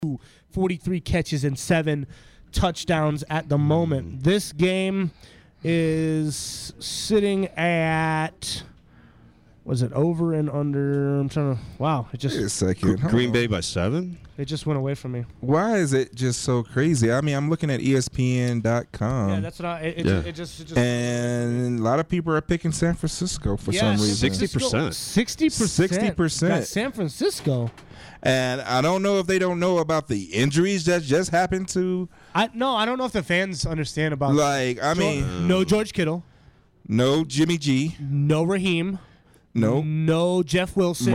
43 catches and 7 touchdowns at the moment. This game is sitting at, was it over and under? I'm trying to, wow. It just, wait a second. Green Bay by 7? It just went away from me. Why is it just so crazy? I mean, I'm looking at ESPN.com. Yeah, that's what it just. And a lot of people are picking San Francisco for some reason. 60%. 60%. Got San Francisco. And I don't know if they don't know about the injuries that just happened to. I don't know if the fans understand about. No George Kittle, no Jimmy G, no Raheem, no Jeff Wilson,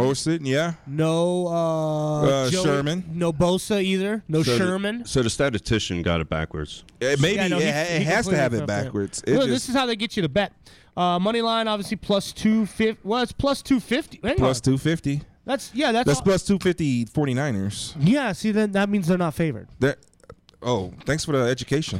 no Sherman, no Bosa either, no Sherman. So the statistician got it backwards. It has to have it backwards. This is how they get you to bet. Money line obviously plus 250. Well, it's plus 250. Plus 250. That's plus 250 49ers. Yeah, see, then that means they're not favored. Thanks for the education.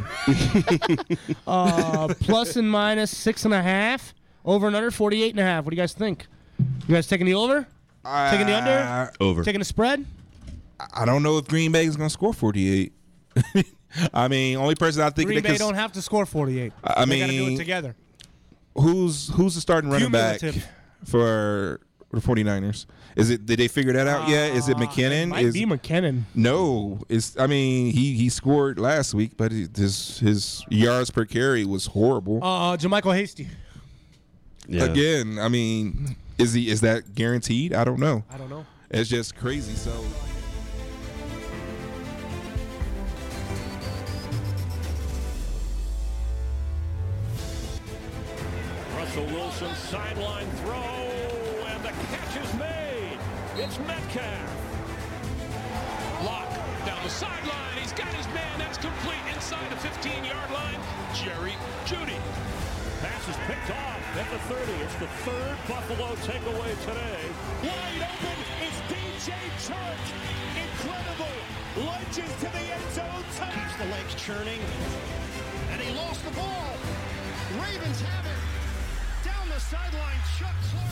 Plus and minus 6.5. Over and under 48.5. What do you guys think? You guys taking the over? Taking the under? Over. Taking the spread? I don't know if Green Bay is going to score 48. I mean, only person I think Green Bay don't have to score 48. They got to do it together. Who's the starting running back for the 49ers? Did they figure that out yet? Is it McKinnon? It might be McKinnon. No, he scored last week, but his yards per carry was horrible. JaMychal Hasty. Yeah. Again, I mean, is that guaranteed? I don't know. It's just crazy. So. Russell Wilson sideline throw, and the catch is made. It's Metcalf. Lock down the sideline. He's got his man. That's complete inside the 15-yard line. Jerry Jeudy. Pass is picked off at the 30. It's the third Buffalo takeaway today. Wide open is DJ Chark. Incredible. Lunges to the end zone. Keeps the legs churning. And he lost the ball. Ravens have it. Down the sideline, Chuck Clark.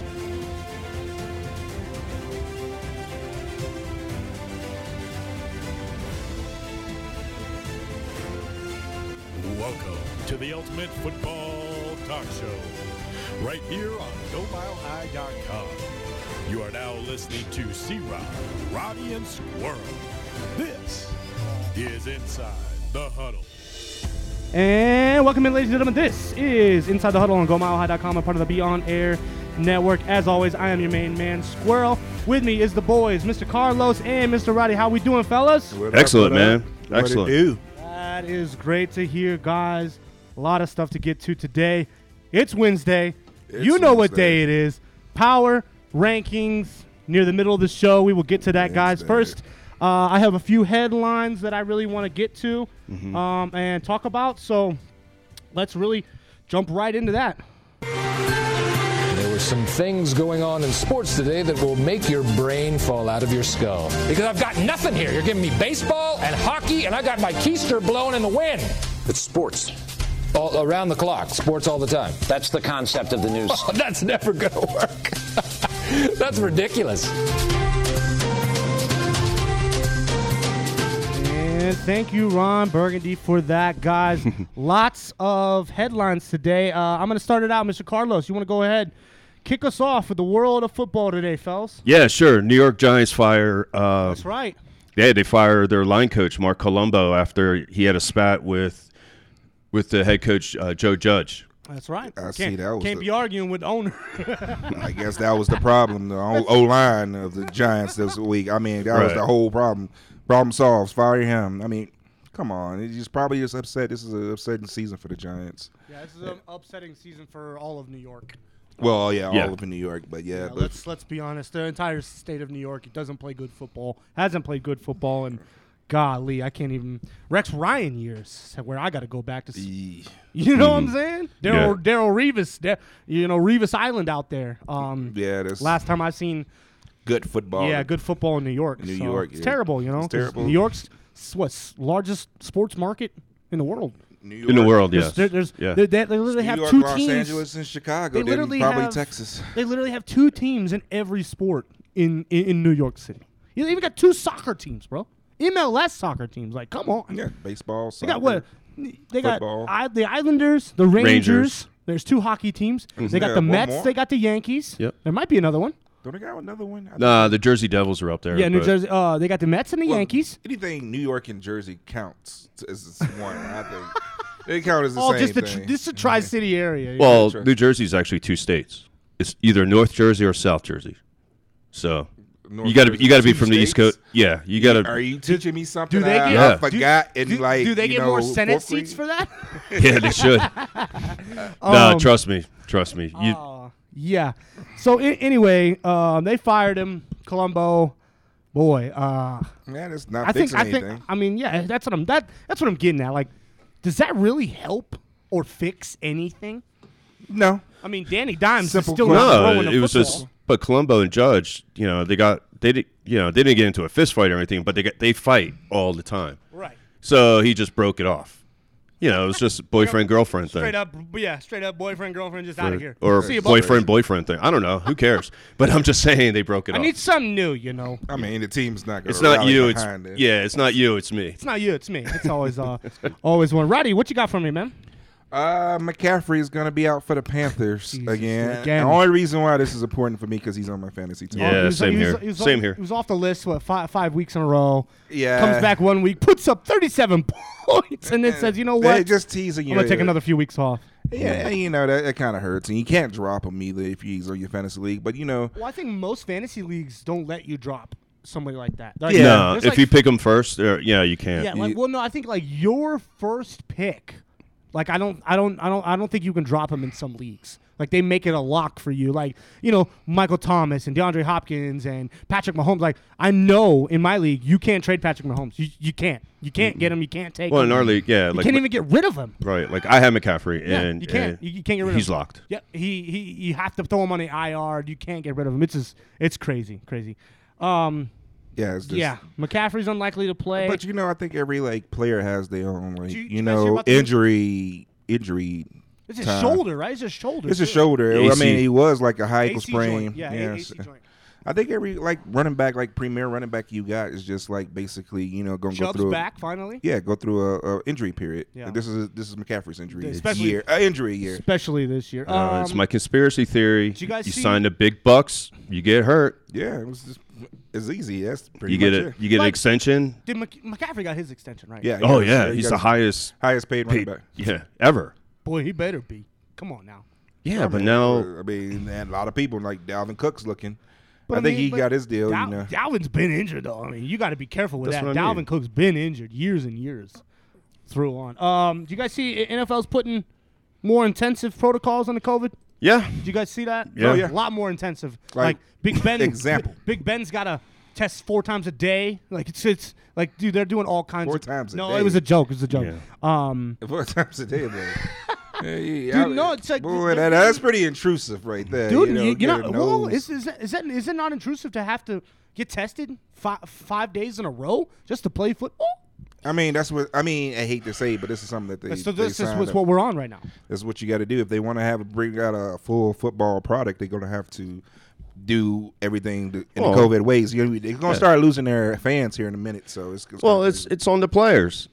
Welcome to the Ultimate Football Talk Show, right here on GoMileHigh.com. You are now listening to C-Rod, Roddy, and Squirrel. This is Inside the Huddle. And welcome in, ladies and gentlemen. This is Inside the Huddle on GoMileHigh.com, a part of the Be On Air Network. As always, I am your main man, Squirrel. With me is the boys, Mr. Carlos and Mr. Roddy. How we doing, fellas? Excellent, man. Excellent. That is great to hear, guys. A lot of stuff to get to today. It's Wednesday. You know what day it is. Power rankings near the middle of the show. We will get to that, guys. First, I have a few headlines that I really want to get to and talk about. So let's really jump right into that. There were some things going on in sports today that will make your brain fall out of your skull. Because I've got nothing here. You're giving me baseball and hockey, and I got my keister blowing in the wind. It's sports. All around the clock. Sports all the time. That's the concept of the news. Oh, that's never going to work. That's ridiculous. And thank you, Ron Burgundy, for that, guys. Lots of headlines today. I'm going to start it out. Mr. Carlos, you want to go ahead? Kick us off with the world of football today, fellas. Yeah, sure. New York Giants fire. That's right. Yeah, they fire their line coach, Mark Colombo, after he had a spat with the head coach, Joe Judge. That's right. Can't be arguing with the owner. I guess that was the problem, the O-line of the Giants this week. I mean, that was the whole problem. Problem solved. Fire him. I mean, come on. He's probably just upset. This is an upsetting season for the Giants. Yeah, this is an upsetting season for all of New York. Well, all of New York, but let's be honest. The entire state of New York doesn't play good football. Hasn't played good football, and golly, I can't even. Rex Ryan years where I got to go back to. You know what I'm saying? Darrell Revis, Revis Island out there. That's last time I seen good football. Yeah, good football in New York. It's terrible. It's terrible. New York's largest sports market in the world. New York. In the world, yes. They literally have two teams. Los Angeles and Chicago, probably Texas. They literally have two teams in every sport in New York City. You even got two soccer teams, bro, MLS soccer teams. Like, come on. Yeah, baseball, They soccer. got what? They got Football. the Islanders, the Rangers. Rangers. There's 2 hockey teams. They got Yeah, the one Mets. more. They got the Yankees. Yep. There might be another one. Don't they got another one? Nah, the Jersey Devils are up there. Yeah, New but- Jersey. They got the Mets and the Well, Yankees. Anything New York and Jersey counts as one, I think. They count as the Oh, same just thing. this is a Tri-City area. Well, Sure. New Jersey is actually 2 states. It's either North Jersey or South Jersey. So North you got to Jersey, be from the 2 East Coast. states? Yeah, you got Are to. you teaching me something do they I, get- Yeah. I forgot? And like, do they you get more know, Senate fourth seats for grade? that? Yeah, they should. No, trust me. Yeah. So anyway, they fired him. Colombo, boy. Man, it's not I think. fixing anything. I mean, yeah. That's what I'm getting at. Like, does that really help or fix anything? No. I mean, Danny Dimes Simple is still question. not No, throwing a it was football. just. But Colombo and Judge, they didn't get into a fist fight or anything, but they fight all the time. Right. So he just broke it off. It was just boyfriend girlfriend thing. Straight up boyfriend girlfriend just out of here. Or See you, both. boyfriend thing. I don't know. Who cares? But I'm just saying they broke it I off. need something new. I mean, the team's not going to It's not you. It's behind it. It's not you. It's me. It's not you, it's me. It's always always one. Roddy, what you got for me, man? McCaffrey is going to be out for the Panthers again. again. The only reason why this is important for me because he's on my fantasy team. Yeah, He was- same he was- here. he was Same off- here. He was off the list, 5 weeks in a row. Yeah. Comes back 1 week, puts up 37 points, and then says, you know They're what? just teasing you. I'm going to take another few weeks off. Yeah, that kind of hurts. And you can't drop him either if he's on your fantasy league. But, Well, I think most fantasy leagues don't let you drop somebody like that. Like, Yeah. No, there's if like- you pick them first, you can't. Yeah, no, I think like your first pick. Like I don't think you can drop him in some leagues. Like they make it a lock for you. Like, Michael Thomas and DeAndre Hopkins and Patrick Mahomes. Like I know in my league you can't trade Patrick Mahomes. You can't. You can't get him. You can't take Well, him. in our league, yeah, You like can't even get rid of him. right. Like I have McCaffrey, Yeah, and you can't. You can't get rid of him. He's locked. Yeah, you have to throw him on the IR. You can't get rid of him. It's crazy. yeah, it's just, Yeah, McCaffrey's unlikely to play. But I think every player has their own Do you guys hear about the- injury. it's his time. shoulder, right? It's his shoulder. It's a too. shoulder. I AC. mean, he was like a high ankle AC sprain. joint. Yeah, Yes. AC joint. I think every running back, premier running back you got is just basically going to go Chubb's through back finally. go through a injury period. Yeah. This is McCaffrey's injury Especially- year. Injury year. Especially this year. It's my conspiracy theory. you guys see- sign the big bucks, you get hurt. Yeah, it's easy. That's pretty You get much it. You get an Like- extension. Did McCaffrey got his extension, right? Yeah. Oh he yeah, he's the got highest highest paid running paid, back. yeah, ever. Boy, he better be. Come on now. Yeah, but mean, now I mean, and a lot of people like Dalvin Cook's looking. But I think mean, he but got his deal. Dalvin's been injured though. I mean, you got to be careful with That's that. what I Dalvin mean. Cook's been injured years and years through on. Do you guys see NFL's putting more intensive protocols on the COVID? yeah, Did you guys see that? Yeah. Oh, yeah. A lot more intensive. Like, Big Ben. example. Big Ben's got to test 4 times a day. Like it's like, dude, they're doing all kinds 4 of times a No, day. it was a joke. It was a joke. Yeah. 4 times a day, man. Dude, no, it's like boy, that's pretty intrusive right there. Dude, you you're not. get a Well, nose. is it not intrusive to have to get tested 5 days in a row just to play football? I mean, I hate to say, but this is something that they. So they this is signed up. what we're on right now. This is what you got to do if they want to bring out a full football product. They're going to have to do everything in Well, the COVID ways. They're going to start losing their fans here in a minute. So it's on the players.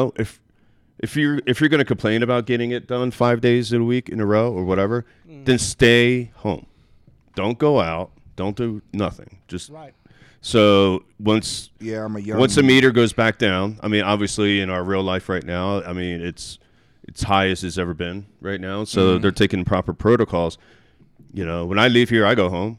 If you're going to complain about getting it done 5 days a week in a row or whatever, then stay home. Don't go out. Don't do nothing. Just Right. so once the meter goes back down. I mean, obviously in our real life right now, I mean it's high as it's ever been right now. So they're taking proper protocols. When I leave here, I go home.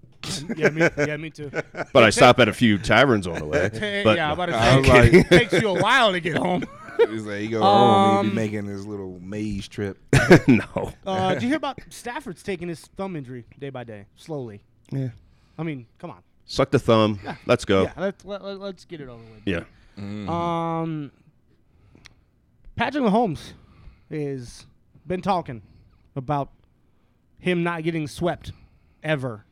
Me too. But I stop at a few taverns on the way. But yeah, I'm about to I was say, like- it takes you a while to get home. He's like, he go home, he be making his little maze trip. no. Did you hear about Stafford's taking his thumb injury day by day, slowly? Yeah. I mean, come on. Suck the thumb. Let's go. Yeah, let's get it over with. Yeah. Patrick Mahomes has been talking about him not getting swept ever.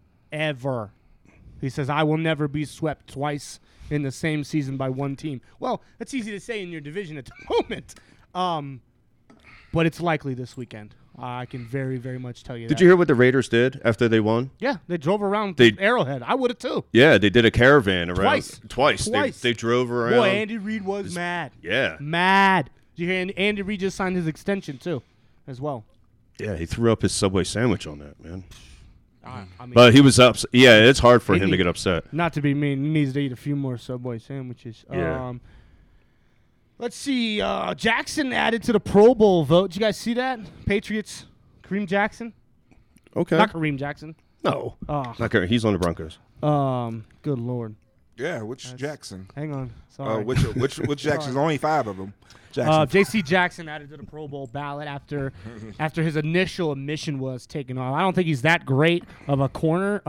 He says, I will never be swept twice in the same season by one team. Well, that's easy to say in your division at the moment. But it's likely this weekend. I can very, very much tell you that. Did you hear what the Raiders did after they won? Yeah, they drove around Arrowhead. I would have too. Yeah, they did a caravan around. Twice. They drove around. Boy, Andy Reid was mad. Yeah. Mad. Did you hear Andy Reid just signed his extension too as well? Yeah, he threw up his Subway sandwich on that, man. I mean, But he was upset. Yeah, it's hard for him to get upset. Not to be mean, he needs to eat a few more Subway sandwiches. Yeah. Let's see. Jackson added to the Pro Bowl vote. Did you guys see that? Patriots, Kareem Jackson. Okay. Not Kareem Jackson. No. Not Kareem. He's on the Broncos. Good Lord. Yeah, which Jackson? Hang on. Sorry. Which Jackson's only 5 of them. Jackson. J.C. Jackson added to the Pro Bowl ballot after his initial admission was taken off. I don't think he's that great of a corner,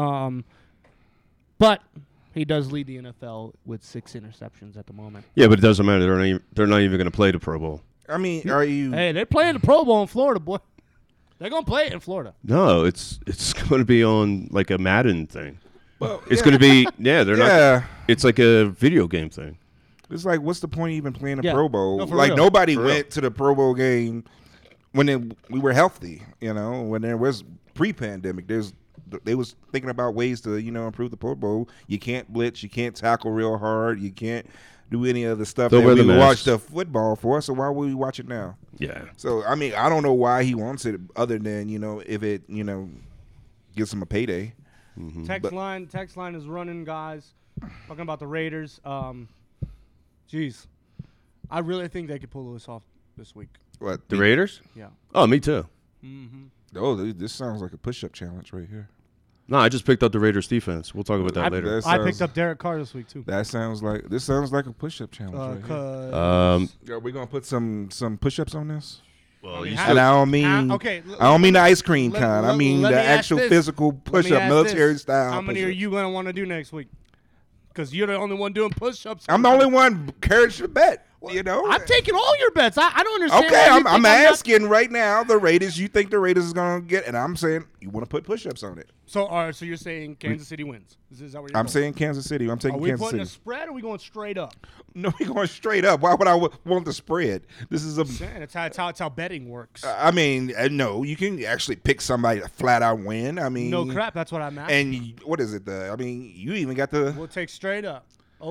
but he does lead the NFL with 6 interceptions at the moment. Yeah, but it doesn't matter. They're not even going to play the Pro Bowl. I mean, are you? Hey, they're playing the Pro Bowl in Florida, boy. They're going to play it in Florida. No, it's going to be on like a Madden thing. Well, it's going to be not. It's like a video game thing. It's like, what's the point of even playing a Pro Bowl? No, like real. nobody went to the Pro Bowl game when we were healthy. You know, when there was pre-pandemic, they was thinking about ways to improve the Pro Bowl. You can't blitz, you can't tackle real hard, you can't do any of the stuff that we watch the football for. So why would we watch it now? Yeah. So I mean, I don't know why he wants it, other than if it gives him a payday. Mm-hmm. Text line is running, guys. Talking about the Raiders. Jeez, I really think they could pull this off this week. What, the Raiders? Yeah. Oh, me too. Mm-hmm. Oh, this sounds like a push-up challenge right here. No, I just picked up the Raiders defense. We'll talk about that later. I picked up Derek Carr this week too. This sounds like a push-up challenge. Right here. Are we gonna put some push-ups on this? Well, and I don't mean the ice cream kind. I mean the actual physical push-up, military style. How many are you gonna want to do next week? Because you're the only one doing push-ups. I'm the only one carrying the bet. I'm taking all your bets. I don't understand. Okay, I'm asking right now the Raiders. You think the Raiders is gonna get? And I'm saying you want to put push-ups on it. So, so you're saying Kansas City wins? Is that what you're I'm saying Kansas City. I'm taking Kansas City. Are we putting a spread? Or are we going straight up? No, we're going straight up. Why would I want the spread? This is That's how betting works. I mean, no, you can actually pick somebody to flat out win. I mean, no crap. That's what I'm asking. And what is it? I mean, you even got the. We'll take straight up.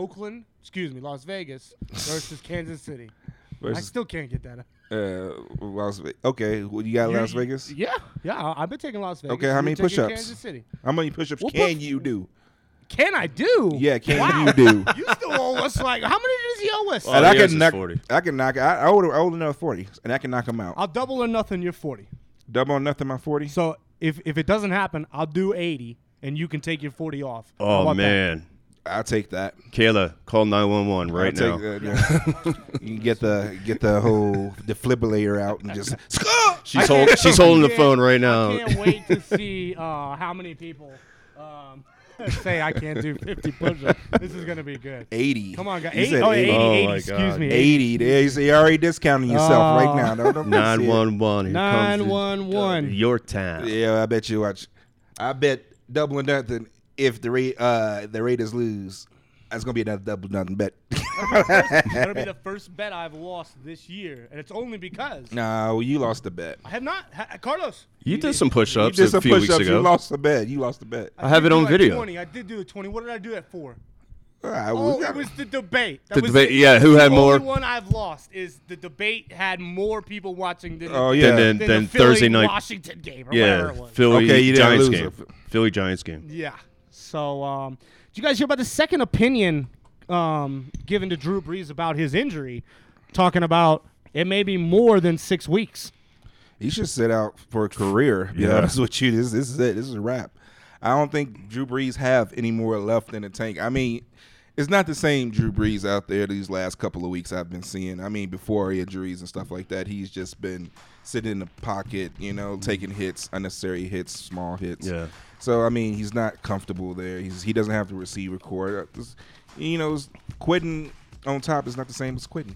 Las Vegas versus Kansas City. I still can't get that. Las Vegas. Okay, well, you got Las Vegas? Yeah, I've been taking Las Vegas. Okay, how many push-ups? Kansas City. How many push-ups can you do? Can I do? Yeah, you do? You still owe us how many does he owe us? And I can knock 40. I can knock. I owe another 40, and I can knock him out. I'll double or nothing your 40. Double or nothing my 40. So if it doesn't happen, I'll do 80, and you can take your 40 off. Oh man. I'll take that. Kayla, call 911 right now. You can get the whole defibrillator out and just. She's holding the phone right now. I can't wait to see how many people say I can't do 50 push-ups. This is gonna be good. 80. Come on, guys. 80. 80. Excuse me. 80. You're already discounting yourself right now. Don't 911. 911. Your time. Yeah, I bet you watch. I bet double or nothing. If the Raiders lose, that's gonna be another double nothing bet. That'll be the first bet I've lost this year, and it's only because. No, you lost the bet. I have not, Carlos. You did some push-ups a few weeks ago. You lost the bet. I have it on video. 20. I did do the 20. What did I do that for? It was the debate. Who had more? The only one I've lost is the debate had more people watching than than the Thursday night Washington game or whatever it was. Philly Giants game. Philly Giants game. Yeah. So, did you guys hear about the second opinion given to Drew Brees about his injury? Talking about it may be more than 6 weeks. He should sit out for a career. To be honest with you, this is it. This is a wrap. I don't think Drew Brees have any more left in the tank. I mean, it's not the same Drew Brees out there these last couple of weeks I've been seeing. I mean, before injuries and stuff like that, he's just been sitting in the pocket, taking hits, unnecessary hits, small hits. Yeah. So, I mean, he's not comfortable there. He doesn't have the receiver core. Quitting on top is not the same as quitting.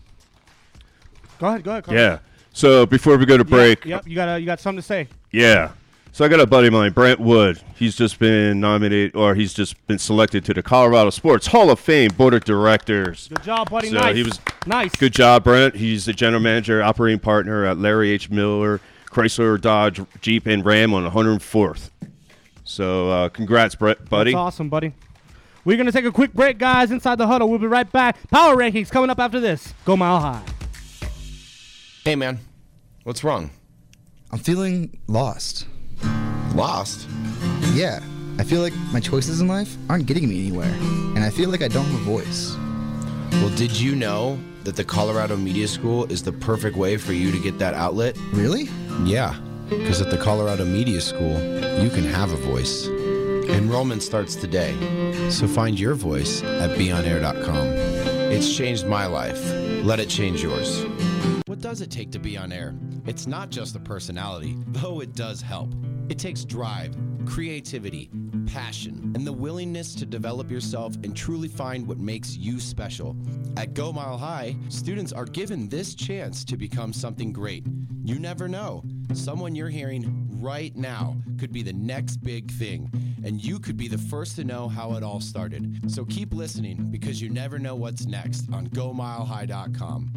Go ahead, Carlos. Yeah. So before we go to break. Yep. You got something to say. Yeah. So I got a buddy of mine, Brent Wood. He's just been nominated, or he's just been selected to the Colorado Sports Hall of Fame Board of Directors. Good job, buddy. So nice. He was nice. Good job, Brent. He's the general manager, operating partner at Larry H. Miller Chrysler, Dodge, Jeep, and Ram on 104th. So congrats, Brett, buddy. That's awesome, buddy. We're going to take a quick break, guys. Inside the Huddle. We'll be right back. Power Rankings coming up after this. Go Mile High. Hey, man. What's wrong? I'm feeling lost. Lost? Yeah. I feel like my choices in life aren't getting me anywhere. And I feel like I don't have a voice. Well, did you know that the Colorado Media School is the perfect way for you to get that outlet? Really? Yeah. Because at the Colorado Media School, you can have a voice. Enrollment starts today, so find your voice at beonair.com. It's changed my life. Let it change yours. What does it take to be on air? It's not just the personality, though it does help. It takes drive, creativity, passion, and the willingness to develop yourself and truly find what makes you special. At Go Mile High, students are given this chance to become something great. You never know. Someone you're hearing right now could be the next big thing, and you could be the first to know how it all started. So keep listening, because you never know what's next on GoMileHigh.com.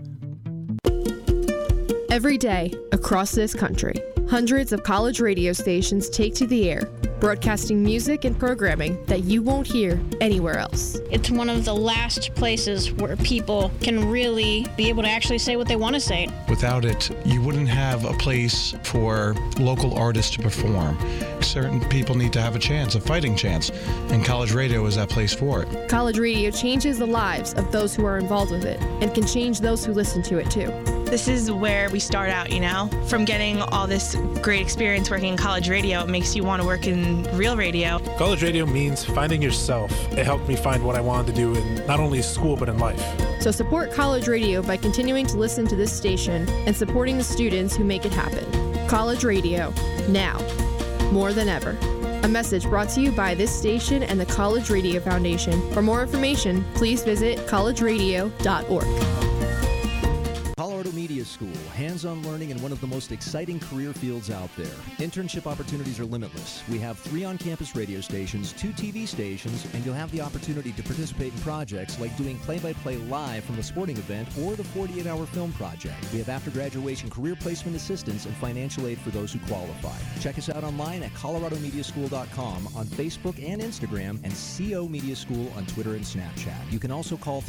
Every day, across this country, hundreds of college radio stations take to the air, broadcasting music and programming that you won't hear anywhere else. It's one of the last places where people can really be able to actually say what they want to say. Without it, you wouldn't have a place for local artists to perform. Certain people need to have a chance, a fighting chance, and college radio is that place for it. College radio changes the lives of those who are involved with it, and can change those who listen to it too. This is where we start out, you know? From getting all this great experience working in college radio, it makes you want to work in real radio. College radio means finding yourself. It helped me find what I wanted to do in not only school, but in life. So support college radio by continuing to listen to this station and supporting the students who make it happen. College radio, now, more than ever. A message brought to you by this station and the College Radio Foundation. For more information, please visit collegeradio.org. Colorado Media School, hands-on learning in one of the most exciting career fields out there. Internship opportunities are limitless. We have 3 on-campus radio stations, 2 TV stations, and you'll have the opportunity to participate in projects like doing play-by-play live from the sporting event or the 48-hour film project. We have after-graduation career placement assistance and financial aid for those who qualify. Check us out online at coloradomediaschool.com, on Facebook and Instagram, and CO Media School on Twitter and Snapchat. You can also call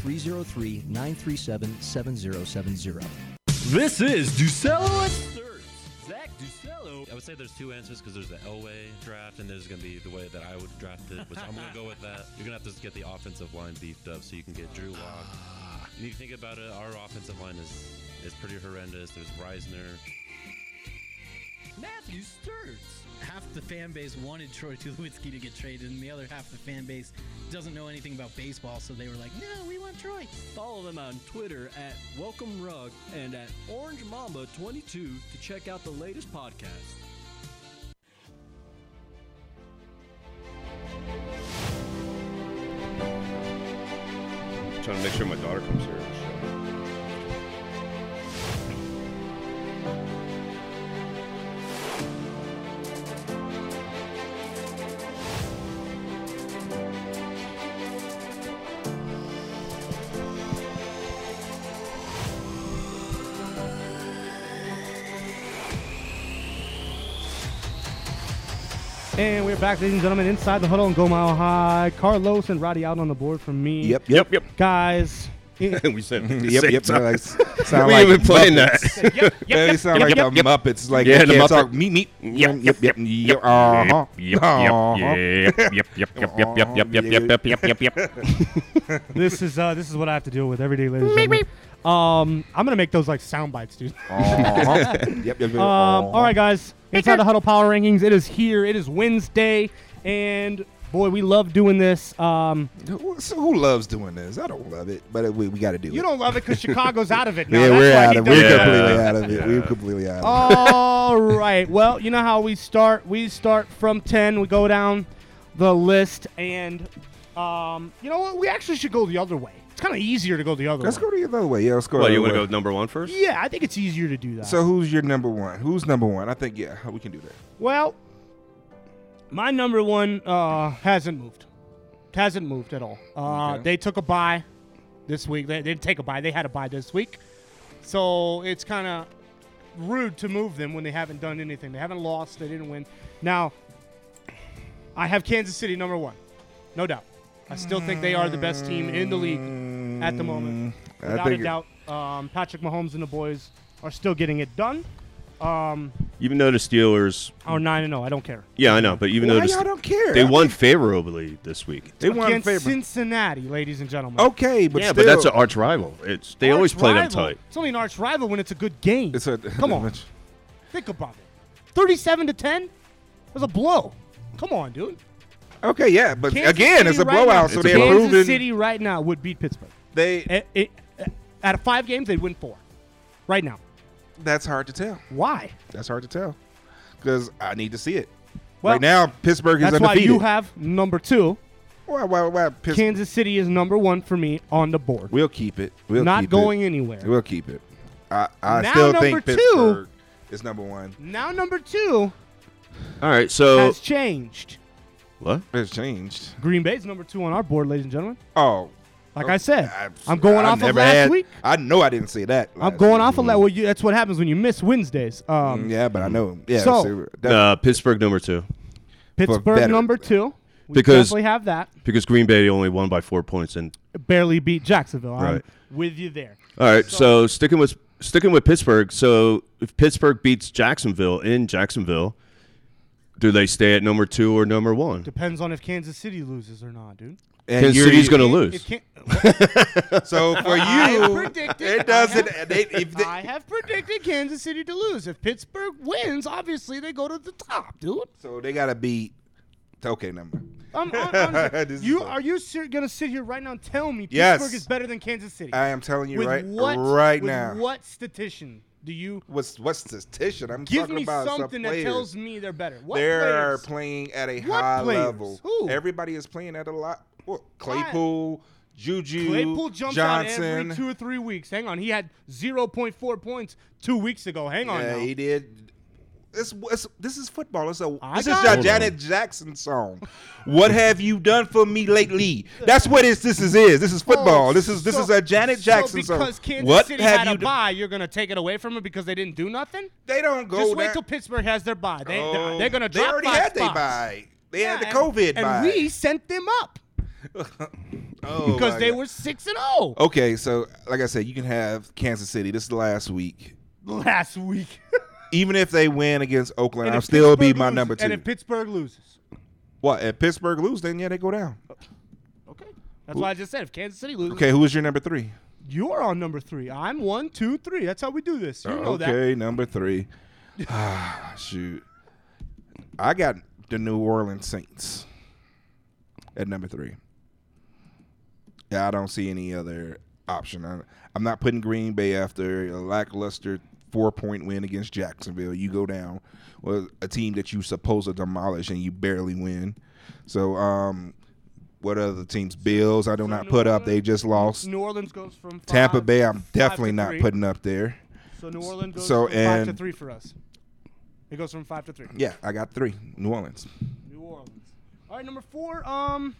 303-937-7070. This is Ducello at third. Zach Ducello. I would say there's 2 answers because there's the Elway draft and there's going to be the way that I would draft it, which I'm going to go with that. You're going to have to get the offensive line beefed up so you can get Drew Lock. And if you think about it, our offensive line is pretty horrendous. There's Reisner. Matthew Sturts. Half the fan base wanted Troy Tulowitzki to get traded, and the other half the fan base doesn't know anything about baseball, so they were like, no, we want Troy. Follow them on Twitter at Welcome Rug and at Orange Mamba 22 to check out the latest podcast. I'm trying to make sure my daughter comes here. And we're back, ladies and gentlemen, inside the Huddle and Go Mile High. Carlos and Roddy out on the board from me. Yep. Guys. We said yep. Like, sound we like ain't been playing Muppets. that. They sound like the Muppets. Like yeah, the can't Muppet. talk. Meep. Yep. This is what I have to deal with every day, ladies and gentlemen. I'm gonna make those like sound bites, dude. All right, guys. Inside the Huddle Power Rankings. It is here. It is Wednesday, and boy, we love doing this. So who loves doing this? I don't love it, but we got to do it. You don't love it because Chicago's out of it now. Yeah, That's we're why out he of it. does We're it. completely out of it. We're completely out of it. All right. Well, you know how we start. We start from 10. We go down the list, and you know what? We actually should go the other way. It's kind of easier to go the other way. Let's go the other way. Yeah, let's go. Well, the you other want to way. go number 1 first? Yeah, I think it's easier to do that. So who's your number 1? Who's number 1? I think, yeah, we can do that. Well, my number 1 hasn't moved. Hasn't moved at all. Okay. They took a bye this week. They didn't take a bye. They had a bye this week. So it's kind of rude to move them when they haven't done anything. They haven't lost. They didn't win. Now, I have Kansas City number 1. No doubt. I still think they are the best team in the league at the moment. Without a doubt. Patrick Mahomes and the boys are still getting it done. Even though the Steelers are 9-0, I don't care. Yeah, I know, but even though y'all don't care? They won favorably this week. They won against Cincinnati, ladies and gentlemen. Okay, but yeah, still. but that's an arch rival. They always play them tight. It's only an arch rival when it's a good game. Come on, much. Think about it. 37-10 was a blow. Come on, dude. Okay, yeah, but Kansas again, City it's a right blowout, now, so they're proven. Kansas City right now would beat Pittsburgh. Out of 5 games, they'd win 4. Right now. That's hard to tell. Why? That's hard to tell. Because I need to see it. Well, right now, Pittsburgh is that's undefeated. That's why you have number 2. Why Kansas City is number 1 for me on the board. We'll keep it. We'll not keep going it. anywhere. We'll keep it. I now still think two, Pittsburgh is number 1. Now number 2 all right, so has changed. What? It's changed. Green Bay's number 2 on our board, ladies and gentlemen. Oh. Like I said, I'm going off of last week. I know I didn't say that. I'm going off of that. Well, that's what happens when you miss Wednesdays. Yeah, but I know. Yeah. So Pittsburgh number 2. Pittsburgh number 2. We because definitely have that. Because Green Bay only won by 4 points and barely beat Jacksonville. Right. I'm with you there. All right. So sticking with Pittsburgh. So if Pittsburgh beats Jacksonville in Jacksonville, do they stay at number 2 or number 1? Depends on if Kansas City loses or not, dude. And Kansas City's going to lose. So for you, it doesn't. I have predicted Kansas City to lose. If Pittsburgh wins, obviously they go to the top, dude. So they got to beat. Okay, number. Are you going to sit here right now and tell me Pittsburgh is better than Kansas City? I am telling you right now. What statistician do you? What statistician? I'm give talking me about something that tells me they're better. What they're players? Playing at a What high players? level. Who? Everybody is playing at a lot. Claypool, Juju, Claypool jumps Johnson. out every 2 or 3 weeks. Hang on, he had 0.4 points 2 weeks ago. Hang on, yeah, now. he did. This is football. This is your Janet Jackson song. What have you done for me lately? That's what this is. This is football. This is a Janet Jackson song. Because Kansas City had a bye, you're going to take it away from them because they didn't do nothing? They don't go. Just wait till Pittsburgh has their bye. They're going to drop 5 spots. They already had their bye. They had the COVID bye. And we sent them up. Because they were 6-0. Okay, so like I said, you can have Kansas City. This is last week. Even if they win against Oakland, I'll still be my number 2. And if Pittsburgh loses? What? If Pittsburgh loses, then yeah, they go down. Okay. That's why I just said if Kansas City loses. Okay, who is your number 3? You're on number 3. I'm 1, 2, 3. That's how we do this. You know that. Okay, number 3. Shoot. I got the New Orleans Saints at number 3. Yeah, I don't see any other option. I'm not putting Green Bay after a lackluster 4-point win against Jacksonville. You go down with a team that you supposed to demolish and you barely win. So, what other teams? Bills, I do not put up. They just lost. New Orleans goes from 5, Tampa Bay, I'm definitely 5 to not 3. putting up there. So New Orleans goes from 5 to 3 for us. It goes from 5 to 3. Yeah, I got 3. New Orleans. All right, number 4.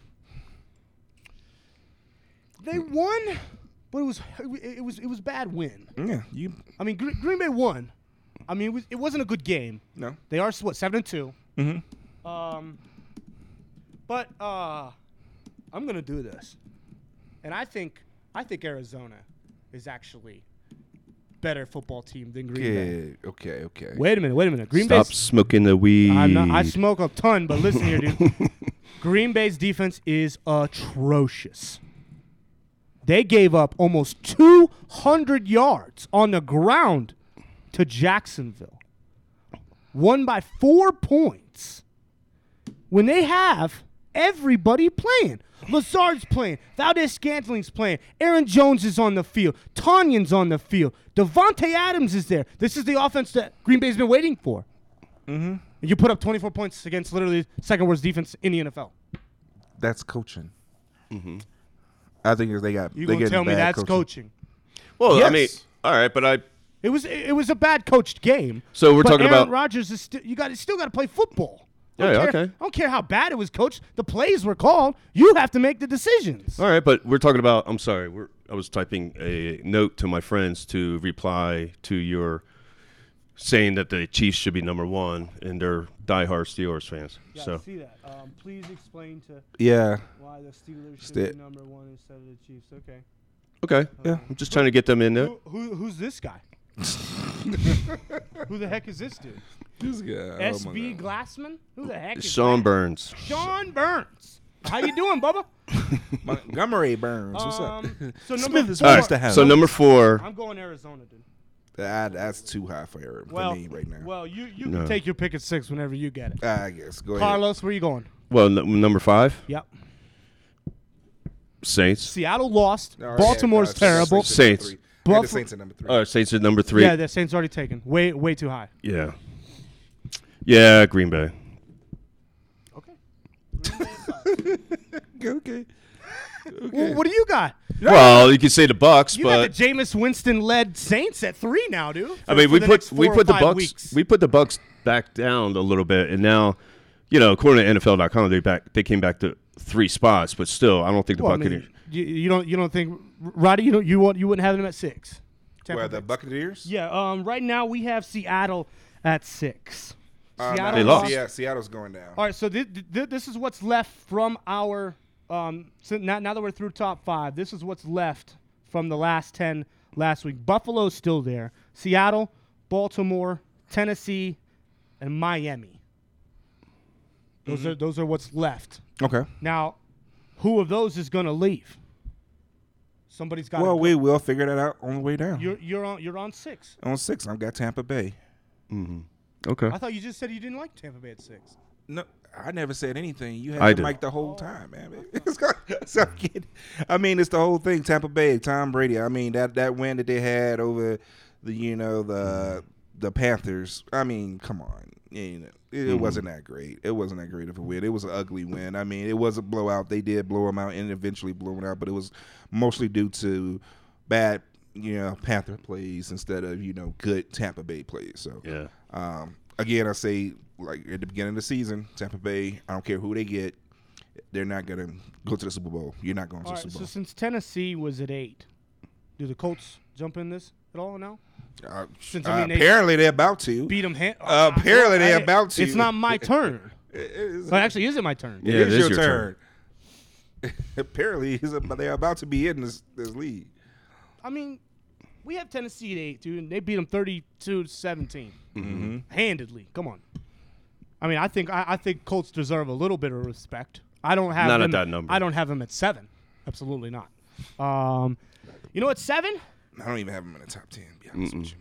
They won, but it was a bad win. Yeah, I mean, Green Bay won. I mean, it wasn't a good game. No, they are 7-2. Mm-hmm. But I'm gonna do this, and I think Arizona is actually better football team than Green Bay. Okay. Wait a minute. Stop smoking the weed. I smoke a ton, but listen here, dude. Green Bay's defense is atrocious. They gave up almost 200 yards on the ground to Jacksonville. Won by 4 points. When they have everybody playing. Lazard's playing. Valdez-Scantling's playing. Aaron Jones is on the field. Tonyan's on the field. Devontae Adams is there. This is the offense that Green Bay's been waiting for. Mm-hmm. You put up 24 points against literally second worst defense in the NFL. That's coaching. Mm-hmm. I think they got. You gonna tell me that's coaching? Well, yes. I mean, all right, but it was a bad coached game. So we're talking Aaron about Rodgers is still got to play football. Okay. I don't care how bad it was coached. The plays were called. You have to make the decisions. All right, but we're talking about. I'm sorry. I was typing a note to my friends to reply to your saying that the Chiefs should be number 1, and they're diehard Steelers fans. Yeah, so I see that. Please explain to why the Steelers should be number 1 instead of the Chiefs. Okay. Okay. Yeah, I'm just trying to get them in there. Who's this guy? Who the heck is this dude? This guy. SB Glassman? Who the heck is Sean that? Burns. Sean Burns. How you doing, Bubba? Montgomery Burns. What's up? So Smith is All supposed to right, have. so number 4. I'm going Arizona, dude. That's too high for me right now. Well, you can take your pick at 6 whenever you get it. I guess. Go ahead. Carlos, where you going? Well, number 5. Yep. Saints. Seattle lost. Baltimore's terrible. Saints. The Saints at number 3. All right, Saints at number 3. Yeah, the Saints already taken. Way too high. Yeah. Yeah, Green Bay. Okay. Well, what do you got? Well, you could say the Bucks, You but got the Jameis Winston-led Saints at 3 now, dude. I mean, we put the Bucks weeks. we put the Bucks back down a little bit, and now, according to NFL.com, they came back to 3 spots, but still, I don't think the Buccaneers. You don't think, Roddy? You wouldn't have them at 6? Where the Buccaneers? Yeah. Right now we have Seattle at 6. Seattle they lost. Yeah, Seattle's going down. All right, so this is what's left from our. So now that we're through top 5, this is what's left from the last 10 last week. Buffalo's still there. Seattle, Baltimore, Tennessee, and Miami. Those are what's left. Okay. Now, who of those is going to leave? Somebody's got. Well, we will figure that out on the way down. You're on 6. On 6, I've got Tampa Bay. Mm-hmm. Okay. I thought you just said you didn't like Tampa Bay at 6. No, I never said anything. You had the mic the whole time, man. I mean, it's the whole thing. Tampa Bay, Tom Brady. I mean, that win that they had over the Panthers. I mean, come on. It wasn't that great. It wasn't that great of a win. It was an ugly win. I mean, it was a blowout. They did blow them out and eventually blew them out, but it was mostly due to bad, Panther plays instead of, good Tampa Bay plays. So, yeah. Again, I say, like at the beginning of the season, Tampa Bay, I don't care who they get, they're not going to go to the Super Bowl. You're not going to the Super Bowl. So since Tennessee was at 8, do the Colts jump in this at all now? Apparently, they're about to. Beat them. Apparently, they're about to. It's not my turn. Actually, is it my turn? Yeah, it is your turn. Apparently, they're about to be in this league. I mean, we have Tennessee at 8, dude, and they beat them 32-17, handedly. Come on. I mean, I think Colts deserve a little bit of respect. I don't have not them at that number. I don't have them at 7. Absolutely not. At 7? I don't even have them in the top 10. To be honest with you.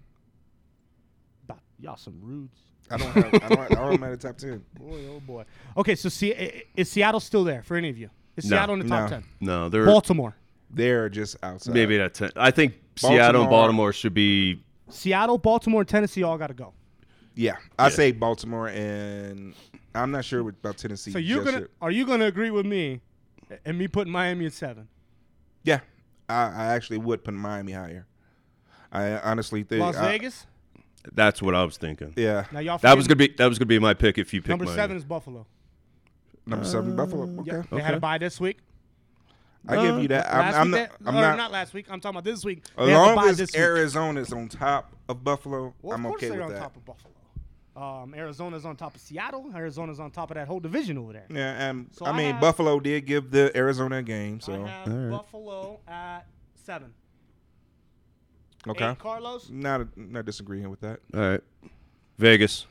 Y'all some rudes. I don't have them in the top 10. Boy, oh boy. Okay, so is Seattle still there for any of you? Is Seattle in the top 10? No, they're Baltimore. They're just outside. Maybe at 10. I think Seattle and Baltimore should be. Seattle, Baltimore, and Tennessee all got to go. Yeah, I say Baltimore, and I'm not sure about Tennessee. So are you gonna agree with me, and me putting Miami at 7? Yeah, I actually would put Miami higher. I honestly think Las Vegas. That's what I was thinking. Yeah, now y'all that was gonna be my pick if you picked number Miami. 7 is Buffalo. Number 7, Buffalo. Okay, yeah, they had a bye this week. I give you that. I'm not last week. I'm talking about this week. As long as Arizona's on top of Buffalo, I'm okay with that. Of course they're on top of Buffalo. Arizona's on top of Seattle. Arizona's on top of that whole division over there. Yeah, and so I mean Buffalo did give the Arizona a game. So I have Buffalo at 7. Okay, 8, Carlos. Not disagreeing with that. All right, Vegas.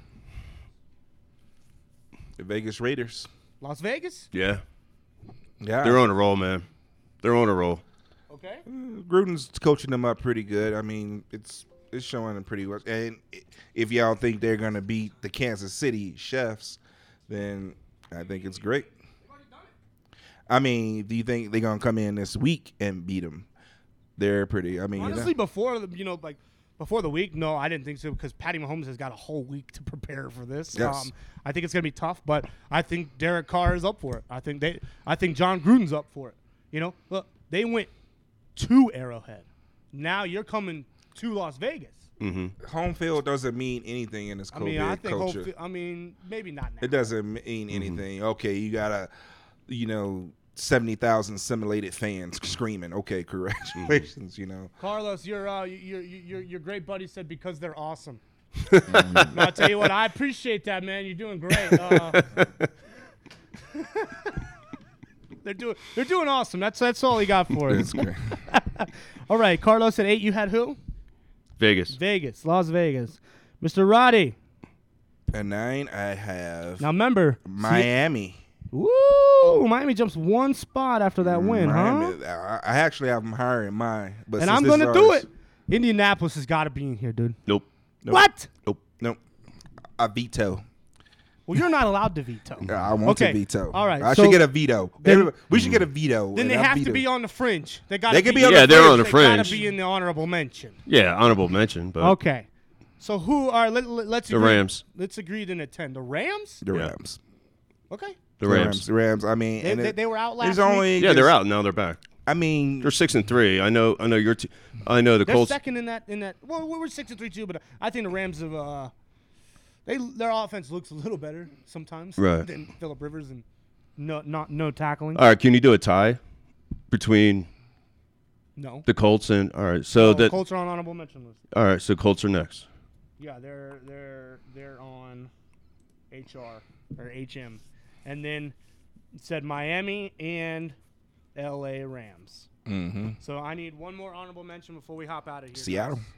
The Vegas Raiders. Las Vegas. Yeah, they're on a roll, man. They're on a roll. Okay. Gruden's coaching them up pretty good. I mean, it's showing them pretty well. And if y'all think they're going to beat the Kansas City Chiefs, then I think it's great. I mean, do you think they're going to come in this week and beat them? They're pretty. I mean, honestly, before the week, no, I didn't think so because Patty Mahomes has got a whole week to prepare for this. Yes. I think it's going to be tough, but I think Derek Carr is up for it. I think John Gruden's up for it. Look, they went to Arrowhead. Now you're coming to Las Vegas. Mm-hmm. Home field doesn't mean anything in this COVID culture. Maybe not now. It doesn't mean anything. Mm-hmm. Okay, you got 70,000 simulated fans screaming. Okay, congratulations. Carlos, your great buddy said because they're awesome. I'll tell you what, I appreciate that, man. You're doing great. They're doing awesome. That's all he got for us. That's great. All right, Carlos at 8. You had who? Vegas, Las Vegas. Mr. Roddy. At 9, I have. Now remember, Miami. Woo! Miami jumps one spot after that win, Miami, huh? I actually have them higher in mine. But and I'm going to do it. Indianapolis has got to be in here, dude. Nope. What? Nope. I veto. Well, you're not allowed to veto. I want to veto. All right. I should get a veto. We should get a veto. Then they have to be on the fringe. They can be on the fringe. They're on the fringe. They got to be in the honorable mention. Yeah, honorable mention. But okay. So who are? Let's agree. The Rams. Let's agree then at 10. The Rams. The Rams. Okay. The Rams. The Rams. I mean, they were out last week. Yeah, they're out now. They're back. I mean, they're 6-3. I know your I know the Colts. They're second in that. Well, we're 6-3 too, but I think the Rams have. Their offense looks a little better sometimes than Phillip Rivers and no tackling. All right, can you do a tie between the Colts and all right? So the Colts are on honorable mention list. All right, so Colts are next. Yeah, they're on HR or HM, and then it said Miami and LA Rams. Mm-hmm. So I need one more honorable mention before we hop out of here. Seattle. Guys.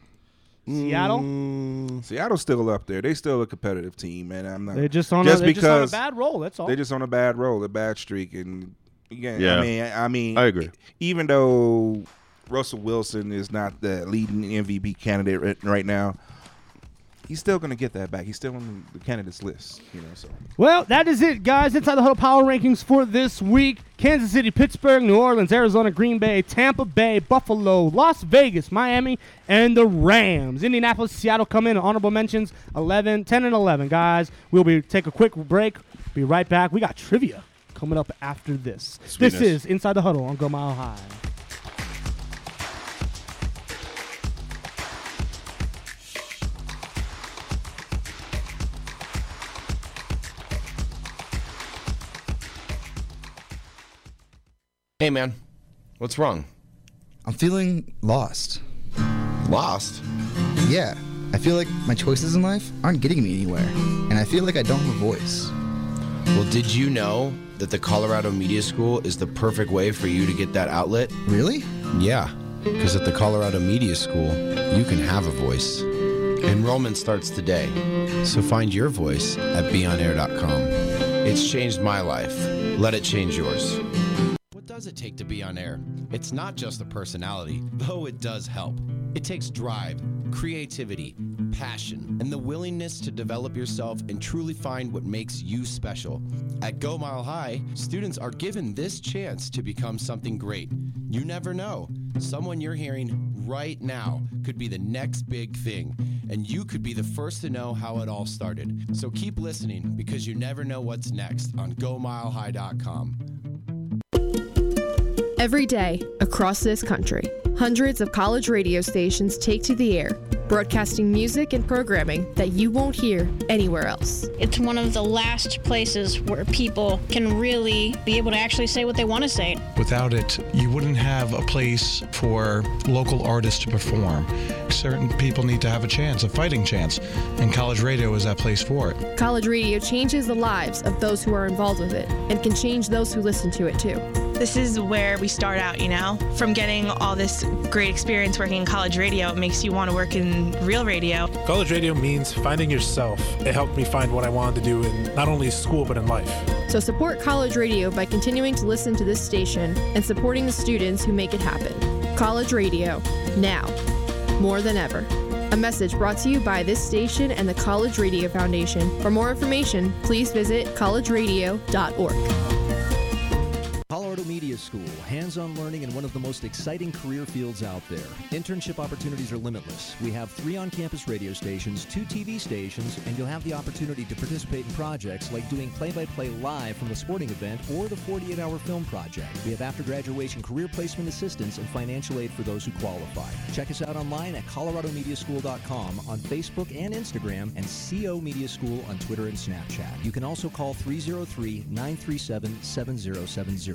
Seattle? Seattle's still up there. They still a competitive team, man. I'm not. They're just on a bad roll. That's all. They're just on a bad roll, a bad streak, and again, yeah. I mean, I agree. Even though Russell Wilson is not the leading MVP candidate right now, he's still going to get that back. He's still on the candidates list, So. Well, that is it, guys. Inside the Huddle Power Rankings for this week. Kansas City, Pittsburgh, New Orleans, Arizona, Green Bay, Tampa Bay, Buffalo, Las Vegas, Miami, and the Rams. Indianapolis, Seattle come in honorable mentions 10 and 11, guys. We'll take a quick break. Be right back. We got trivia coming up after this. Sweetness. This is Inside the Huddle on Go Mile High. Hey, man. What's wrong? I'm feeling lost. Lost? Yeah. I feel like my choices in life aren't getting me anywhere. And I feel like I don't have a voice. Well, did you know that the Colorado Media School is the perfect way for you to get that outlet? Really? Yeah. Because at the Colorado Media School, you can have a voice. Enrollment starts today. So find your voice at beonair.com. It's changed my life. Let it change yours. What does it take to be on air? It's not just a personality, though it does help. It takes drive, creativity, passion, and the willingness to develop yourself and truly find what makes you special. At Go Mile High, students are given this chance to become something great. You never know. Someone you're hearing right now could be the next big thing, and you could be the first to know how it all started. So keep listening, because you never know what's next on GoMileHigh.com. Every day, across this country, hundreds of college radio stations take to the air, broadcasting music and programming that you won't hear anywhere else. It's one of the last places where people can really be able to actually say what they want to say. Without it, you wouldn't have a place for local artists to perform. Certain people need to have a chance, a fighting chance, and college radio is that place for it. College radio changes the lives of those who are involved with it and can change those who listen to it too. This is where we start out, from getting all this great experience working in college radio. It makes you want to work in real radio. College radio means finding yourself. It helped me find what I wanted to do in not only school, but in life. So support college radio by continuing to listen to this station and supporting the students who make it happen. College radio, now, more than ever. A message brought to you by this station and the College Radio Foundation. For more information, please visit collegeradio.org. Colorado Media School, hands-on learning in one of the most exciting career fields out there. Internship opportunities are limitless. We have 3 on-campus radio stations, 2 TV stations, and you'll have the opportunity to participate in projects like doing play-by-play live from the sporting event or the 48-hour film project. We have after-graduation career placement assistance and financial aid for those who qualify. Check us out online at coloradomediaschool.com, on Facebook and Instagram, and CO Media School on Twitter and Snapchat. You can also call 303-937-7070.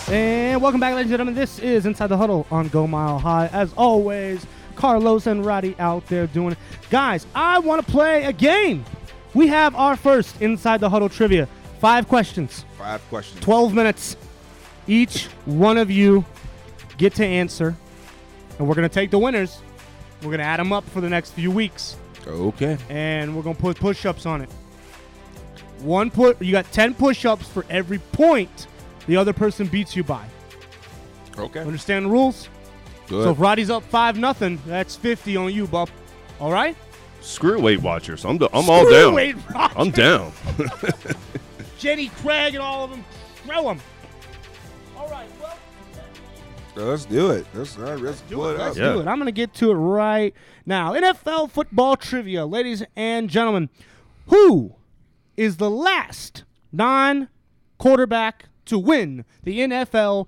And welcome back, ladies and gentlemen. This is Inside the Huddle on Go Mile High. As always, Carlos and Roddy out there doing it. Guys, I want to play a game. We have our first Inside the Huddle trivia. 5 questions. 5 questions. 12 minutes. Each one of you get to answer. And we're going to take the winners. We're going to add them up for the next few weeks. Okay. And we're going to put push-ups on it. You got 10 push-ups for every point the other person beats you by. Okay. Understand the rules? Good. So if Roddy's up 5-0, that's 50 on you, bub. All right? Screw Weight Watchers. I'm all down. Weight Watchers. I'm down. Jenny Craig and all of them. Throw them. All right, well. Let's do it. Let's do it. Let's do it. I'm going to get to it right now. NFL football trivia, ladies and gentlemen. Who is the last non-quarterback to win the NFL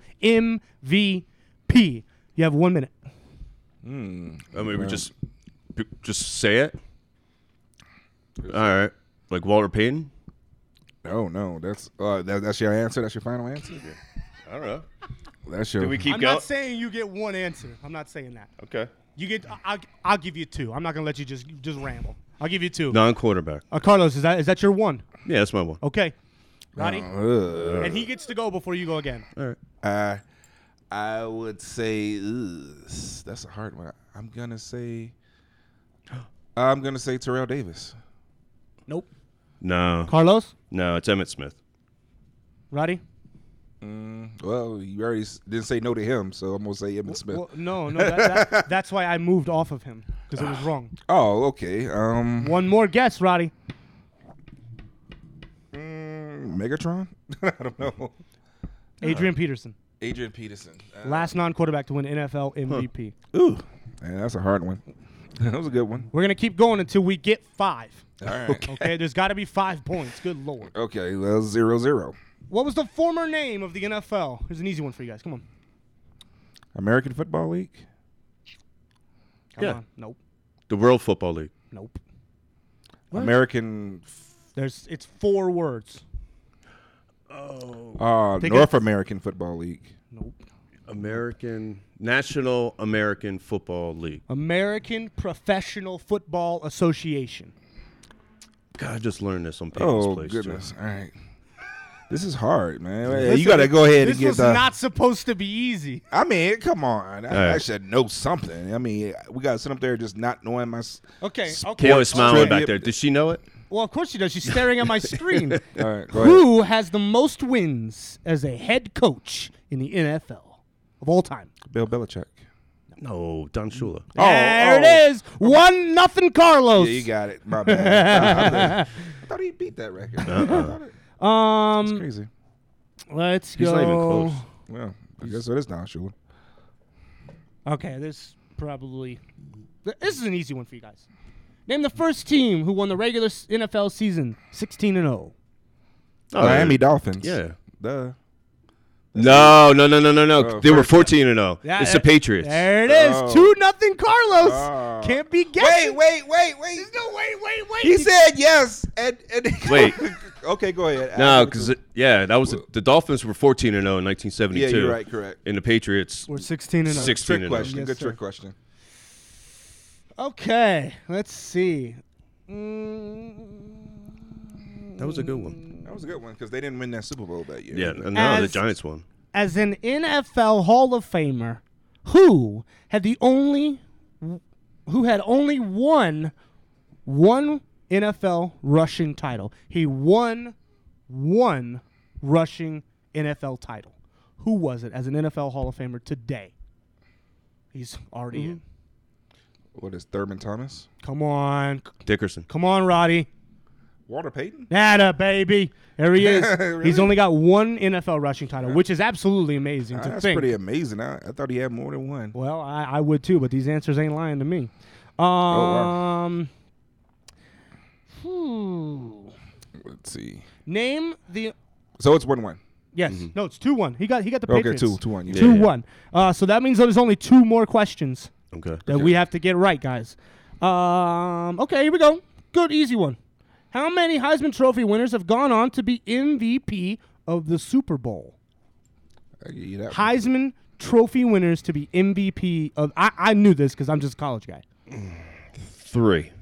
MVP? You have 1 minute. I mean, we just say it. All right, like Walter Payton. No, that's your answer. That's your final answer. I don't know. That's your. Do we keep I'm going? not saying you get one answer. I'm not saying that. Okay. You get. I'll give you 2. I'm not gonna let you just ramble. I'll give you 2. Non-quarterback. Carlos, is that your 1? Yeah, that's my 1. Okay. Roddy, and he gets to go before you go again. All right. I would say that's a hard one. I'm gonna say Terrell Davis. Nope. No. Carlos? No, it's Emmitt Smith. Roddy? Well, you already didn't say no to him, so I'm gonna say Emmitt Smith. Well, no, that's why I moved off of him because it was wrong. Oh, okay. One more guess, Roddy. Megatron? I don't know. Adrian Peterson. Adrian Peterson. Last non-quarterback to win NFL MVP. Ooh, man, that's a hard one. That was a good one. We're going to keep going until we get 5. All right. Okay, there's got to be 5 points. Good Lord. Okay, well, 0-0. What was the former name of the NFL? Here's an easy one for you guys. Come on. American Football League? Come on. Nope. The World Football League. Nope. American. It's 4 words. North American Football League. Nope. National American Football League. American Professional Football Association. God, I just learned this on Peyton's Place. Oh, goodness. Too. All right. This is hard, man. You got to go ahead and get This was not supposed to be easy. I mean, come on. I should know something. I mean, we got to sit up there just not knowing my. Okay. Kayla's smiling back there. Does she know it? Well, of course she does. She's staring at my screen. All right, go Who ahead. has the most wins as a head coach in the NFL of all time? Bill Belichick. No, Don Shula. There it is. 1-0 Carlos. Yeah, you got it. My bad. I thought he beat that record. That's crazy. Let's He's go. not even close. Well, I guess it is Don Shula. Okay, this is an easy one for you guys. Name the first team who won the regular NFL season 16-0. Miami Dolphins. Yeah. Duh. No. They were 14-0. It's the Patriots. There it is. 2-0 Carlos. Can't be guessing. Wait. There's no wait. He said yes. And Wait. Okay, go ahead. No, because that was the Dolphins were 14-0 in 1972. Yeah, you're right. Correct. And the Patriots were 16-0. 16-0. Trick question. Yes, Good sir. trick question. Okay, let's see. That was a good one. That was a good one because they didn't win that Super Bowl that year. Yeah, no, the Giants won. As an NFL Hall of Famer, who had only won one NFL rushing title? He won one rushing NFL title. Who was it as an NFL Hall of Famer today? He's already in. What is Thurman Thomas? Come on. Dickerson. Come on, Roddy. Walter Payton? Nada, baby. There he is. Really? He's only got one NFL rushing title, which is absolutely amazing to That's think. pretty amazing. I thought he had more than one. Well, I would too, but these answers ain't lying to me. Wow. Let's see. Name the. So it's 1-1. Yes. Mm-hmm. No, it's 2-1. He got the Okay, Patriots. 2-1. Yeah. 2-1. So that means there's only 2 more questions. Okay. That we have to get right, guys. Okay, here we go. Good, easy one. How many Heisman Trophy winners have gone on to be MVP of the Super Bowl? I give you that. Heisman Trophy winners to be MVP of. I knew this because I'm just a college guy. 3.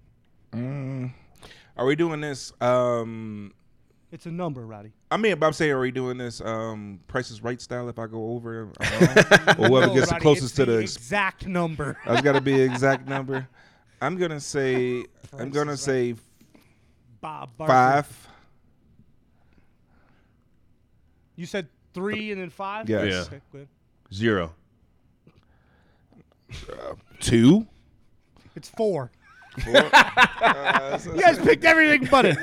Are we doing this? It's a number, Roddy. I mean, I'm saying, are we doing this Price is Right style? If I go over, or whoever gets the closest to the exact number. That's got to be an exact number. I'm gonna say. Bob 5. You said 3 and then 5. Yes. Yeah. Okay, good. 0. 2. It's 4. 4. You guys picked everything but it.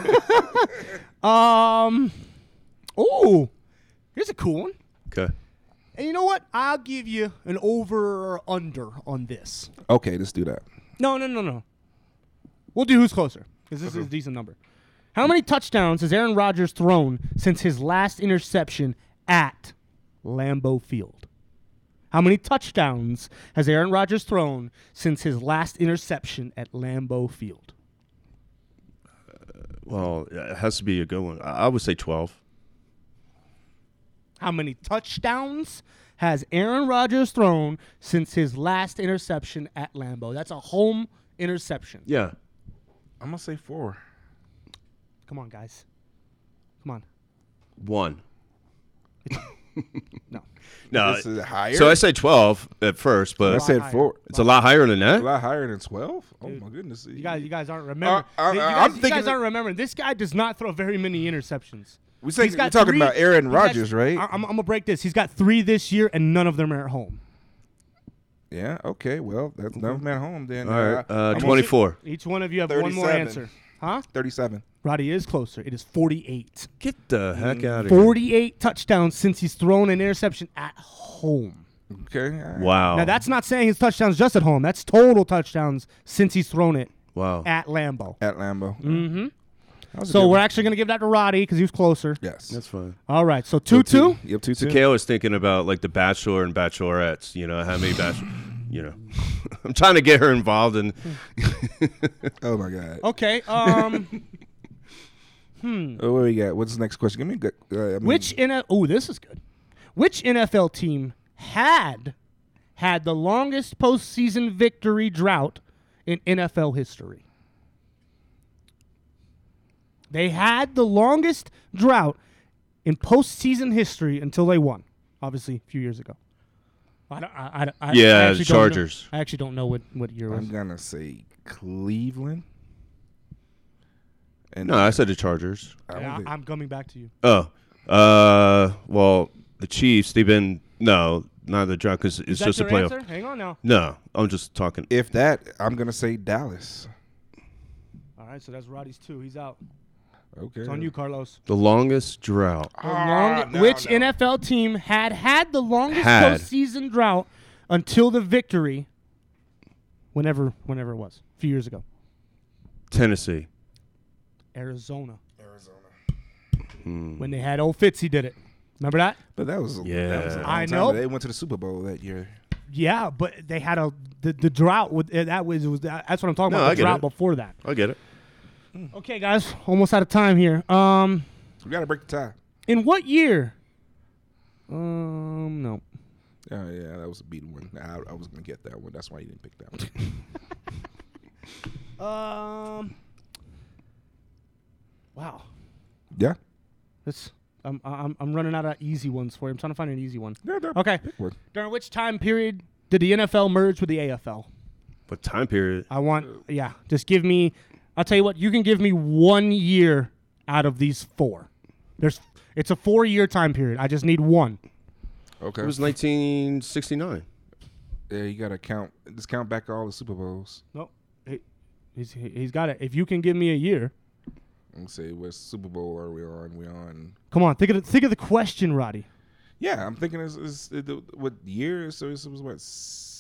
Oh, here's a cool one. Okay. And you know what? I'll give you an over or under on this. Okay, let's do that. No. We'll do who's closer because this is a decent number. How many touchdowns has Aaron Rodgers thrown since his last interception at Lambeau Field? How many touchdowns has Aaron Rodgers thrown since his last interception at Lambeau Field? Well, it has to be a good one. I would say 12. How many touchdowns has Aaron Rodgers thrown since his last interception at Lambeau? That's a home interception. Yeah. I'm going to say 4. Come on, guys. Come on. 1. No. This is higher? So I say 12 at first, but I said 4. It's a lot higher than that. A lot higher than 12? Oh, my goodness. You guys aren't remembering. You guys aren't remembering. This guy does not throw very many interceptions. We're talking about Aaron Rodgers, right? I'm going to break this. He's got 3 this year, and none of them are at home. Yeah, okay. Well, that's none of them at home then. All right, 24. Each one of you have one more answer. Huh? 37. Roddy is closer. It is 48. Get the heck out of here. 48 touchdowns since he's thrown an interception at home. Okay. Right. Wow. Now, that's not saying his touchdowns just at home. That's total touchdowns since he's thrown it at Lambeau. At Lambeau. Mm-hmm. So we're actually going to give that to Roddy because he was closer. Yes. That's fine. All right. So 2-2? Yep, 2-2. So Kale was thinking about like the Bachelor and Bachelorettes. You know, how many Bachelor... You know, I'm trying to get her involved in. Oh my God. Okay. Oh, what we got? What's the next question? Give me a good. Oh, this is good. Which NFL team had the longest postseason victory drought in NFL history? They had the longest drought in postseason history until they won. Obviously, a few years ago. The Chargers. I actually don't know what year it was. I'm gonna say Cleveland. No, I said the Chargers. I'm coming back to you. Well, the Chiefs. They've been not the drought because it's just a playoff. Answer? Hang on now. No, I'm just talking. If that, I'm gonna say Dallas. All right, so that's Roddy's 2. He's out. Okay. It's on you, Carlos. The longest drought. Which NFL team had the longest postseason drought until the victory? Whenever it was, a few years ago. Tennessee. Arizona. When they had old Fitzy did it. Remember that? But that was a long I time. know. They went to the Super Bowl that year. Yeah, but they had the drought with that's what I'm talking about. The drought before that. I get it. Okay, guys, almost out of time here. We gotta break the tie. In what year? No. Oh yeah, that was a beating one. I was gonna get that one. That's why you didn't pick that one. Wow. Yeah. I'm running out of easy ones for you. I'm trying to find an easy one. Yeah, okay. Pick one. During which time period did the NFL merge with the AFL? What time period? Just give me. I'll tell you what. You can give me 1 year out of these 4. It's a 4-year time period. I just need one. Okay. It was 1969. Yeah, you gotta count. Just count back all the Super Bowls. Nope. He's got it. If you can give me a year. Let's see, what Super Bowl are we on? We on? Come on, think of the question, Roddy. Yeah, I'm thinking what year? So it was what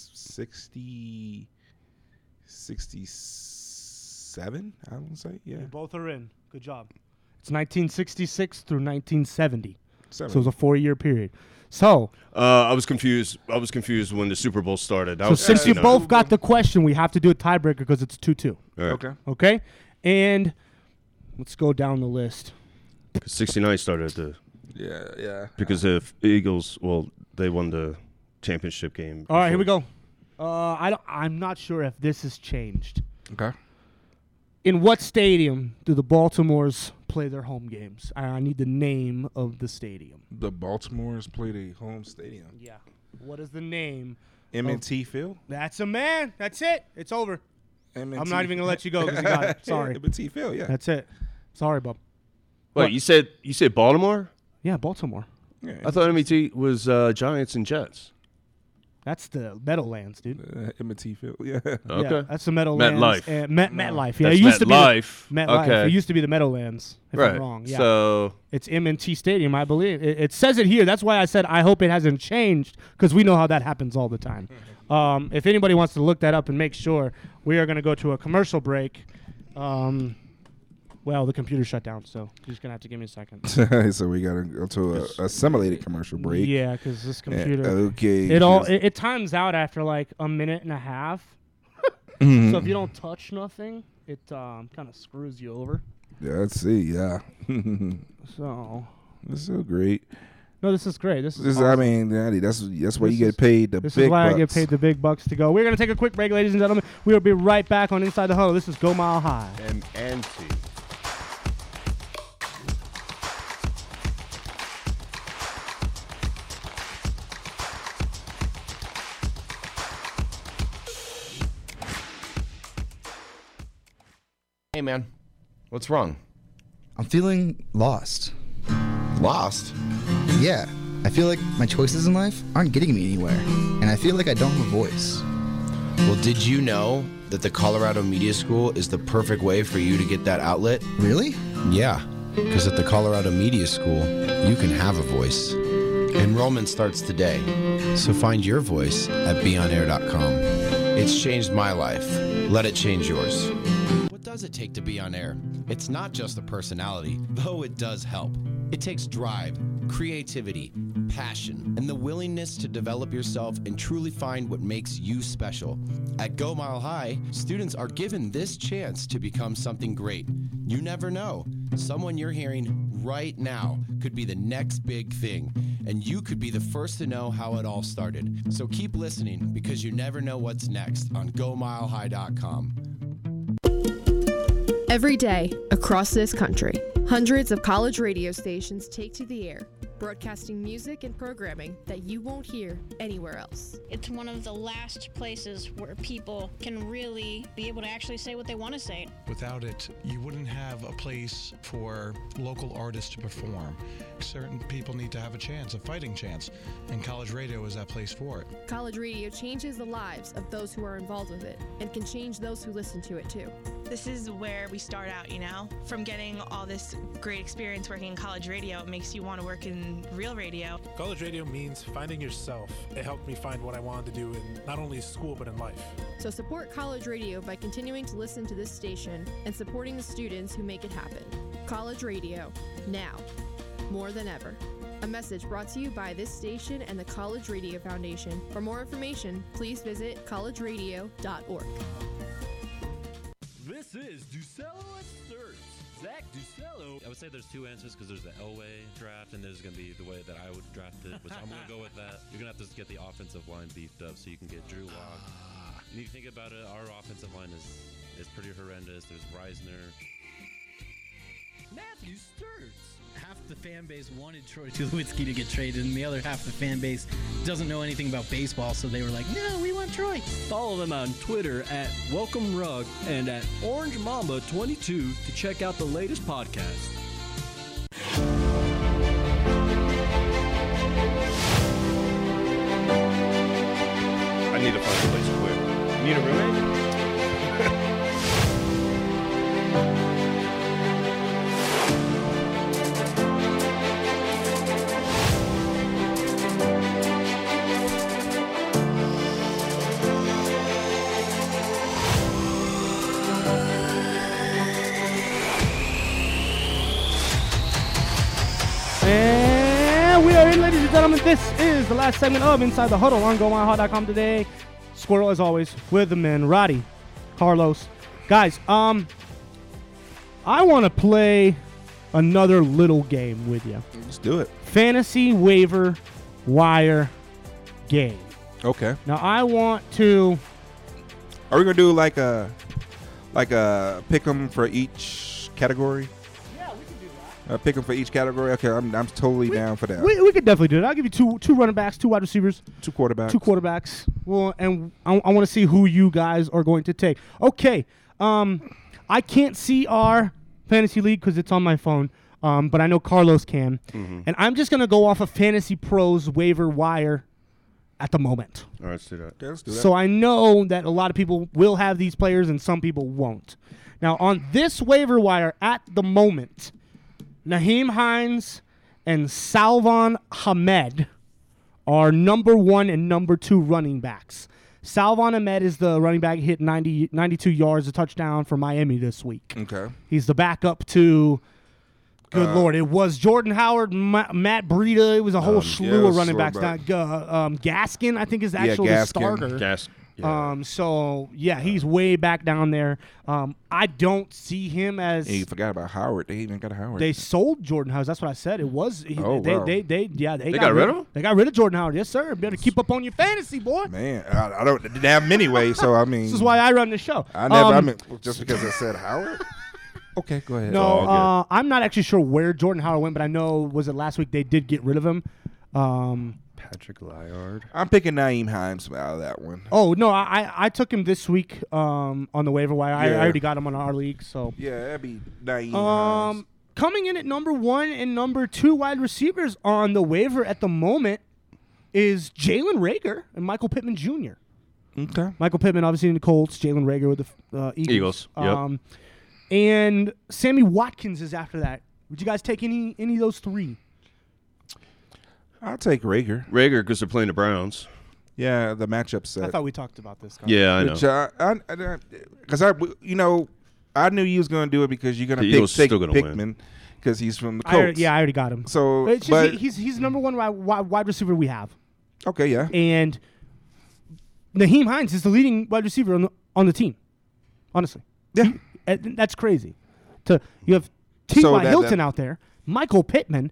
67? I would say. Yeah. You both are in. Good job. It's 1966 through 1970. So it was a 4-year period. So I was confused. I was confused when the Super Bowl started. So since you both got the question, we have to do a tiebreaker because it's 2-2. Right. Okay. And let's go down the list. 69 started the. Yeah. Because if Eagles, they won the championship game. All right, here we go. I'm not sure if this has changed. Okay. In what stadium do the Baltimores play their home games? I need the name of the stadium. The Baltimores play their home stadium. Yeah. What is the name? M&T Field? That's a man. That's it. It's over. M&T. I'm not even going to let you go because you got it. Sorry. M&T Field, yeah. That's it. Sorry, bub. Wait, you said Baltimore? Yeah, Baltimore. Yeah, I thought M&T was Giants and Jets. That's the Meadowlands, dude. M&T Field, yeah. Okay. Yeah, that's the Meadowlands. MetLife. MetLife. Yeah, That's it used MetLife. to be MetLife. Okay. It used to be the Meadowlands, if Right. I'm wrong. Yeah. So it's M&T Stadium, I believe. It says it here. That's why I said I hope it hasn't changed, because we know how that happens all the time. If anybody wants to look that up and make sure, we are going to go to a commercial break. Well, the computer shut down, so you're just going to have to give me a second. So we got to go to a simulated commercial break. Yeah, because this computer. Okay. It times out after like a minute and a half. So if you don't touch nothing, it kind of screws you over. Yeah, let's see. Yeah. So. This is so great. No, this is great. This is awesome. I mean, Daddy, that's why you get paid the big bucks. This is why I get paid the big bucks to go. We're going to take a quick break, ladies and gentlemen. We will be right back on Inside the Huddle. This is Go Mile High. M&T. Hey, man. What's wrong? I'm feeling lost. Lost? Yeah. I feel like my choices in life aren't getting me anywhere. And I feel like I don't have a voice. Well, did you know that the Colorado Media School is the perfect way for you to get that outlet? Really? Yeah. Because at the Colorado Media School, you can have a voice. Enrollment starts today. So find your voice at beonair.com. It's changed my life. Let it change yours. What does it take to be on air? It's not just a personality, though it does help. It takes drive, creativity, passion, and the willingness to develop yourself and truly find what makes you special. At Go Mile High, students are given this chance to become something great. You never know. Someone you're hearing right now could be the next big thing, and you could be the first to know how it all started. So keep listening, because you never know what's next on GoMileHigh.com. Every day, across this country, hundreds of college radio stations take to the air, broadcasting music and programming that you won't hear anywhere else. It's one of the last places where people can really be able to actually say what they want to say. Without it, you wouldn't have a place for local artists to perform. Certain people need to have a chance, a fighting chance, and college radio is that place for it. College radio changes the lives of those who are involved with it and can change those who listen to it too. This is where we start out, from getting all this great experience working in college radio. It makes you want to work in real radio. College radio means finding yourself. It helped me find what I wanted to do in not only school but in life. So support college radio by continuing to listen to this station and supporting the students who make it happen. College radio, now, more than ever. A message brought to you by this station and the College Radio Foundation. For more information, please visit collegeradio.org. This is Ducello at Sturts. Zach Ducello. I would say there's two answers, because there's the Elway draft and there's going to be the way that I would draft it, which I'm going to go with that. You're going to have to get the offensive line beefed up so you can get Drew Lock. You need to think about it. Our offensive line is pretty horrendous. There's Reisner. Matthew Sturts. Half the fan base wanted Troy Tulowitzki to get traded, and the other half the fan base doesn't know anything about baseball, so they were like, no, we want Troy. Follow them on Twitter at WelcomeRug and at OrangeMamba22 to check out the latest podcast. I need to find a place quick. You need a roommate? And we are in, ladies and gentlemen. This is the last segment of Inside the Huddle on GoMileHigh.com today. Squirrel, as always, with the men, Roddy, Carlos. Guys, I want to play another little game with you. Let's do it. Fantasy waiver wire game. Okay. Now I want to. Are we gonna do like a pick 'em for each category? Yeah, we can do that. Pick 'em for each category. Okay, I'm totally down for that. We could definitely do it. I'll give you two running backs, 2 wide receivers, 2 quarterbacks. 2 quarterbacks. Well, and I want to see who you guys are going to take. Okay. I can't see our fantasy league because it's on my phone. But I know Carlos can. Mm-hmm. And I'm just going to go off of Fantasy Pros waiver wire at the moment. All right, let's do that. Yeah, let's do that. So I know that a lot of people will have these players and some people won't. Now, on this waiver wire at the moment, Nyheim Hines and Salvon Ahmed are number 1 and number 2 running backs. Salvon Ahmed is the running back, hit 92 yards, a touchdown for Miami this week. Okay. He's the backup to... Good Lord. It was Jordan Howard, Matt Breida. It was a whole slew of running backs. Gaskin, I think, is actually the starter. So, yeah, he's way back down there. I don't see him as... Yeah, you forgot about Howard. They even got Howard. They sold Jordan Howard. That's what I said. It was... They got rid of him? They got rid of Jordan Howard. Yes, sir. Better keep up on your fantasy, boy. Man, I didn't have him anyway, so I mean... This is why I run the show. Just because I said Howard? Okay, go ahead. No, I'm not actually sure where Jordan Howard went, but I know, was it last week they did get rid of him? Patrick Lyard. I'm picking Nyheim Hines out of that one. Oh, no, I took him this week on the waiver wire. I already got him on our league. So yeah, that'd be Nyheim Hines. Coming in at number 1 and number 2 wide receivers on the waiver at the moment is Jalen Reagor and Michael Pittman Jr. Okay. Michael Pittman, obviously, in the Colts. Jalen Reagor with the Eagles. Yep. And Sammy Watkins is after that. Would you guys take any of those 3? I'll take Reagor. Reagor because they're playing the Browns. Yeah, the matchup set. I thought we talked about this. Yeah, I know. Because I knew you was going to do it because you're going to pick Pickman because he's from the Colts. I already got him. So, he's number 1 wide receiver we have. Okay, yeah. And Nyheim Hines is the leading wide receiver on the team. Honestly, yeah. That's crazy. You have T.Y. Hilton out there, Michael Pittman.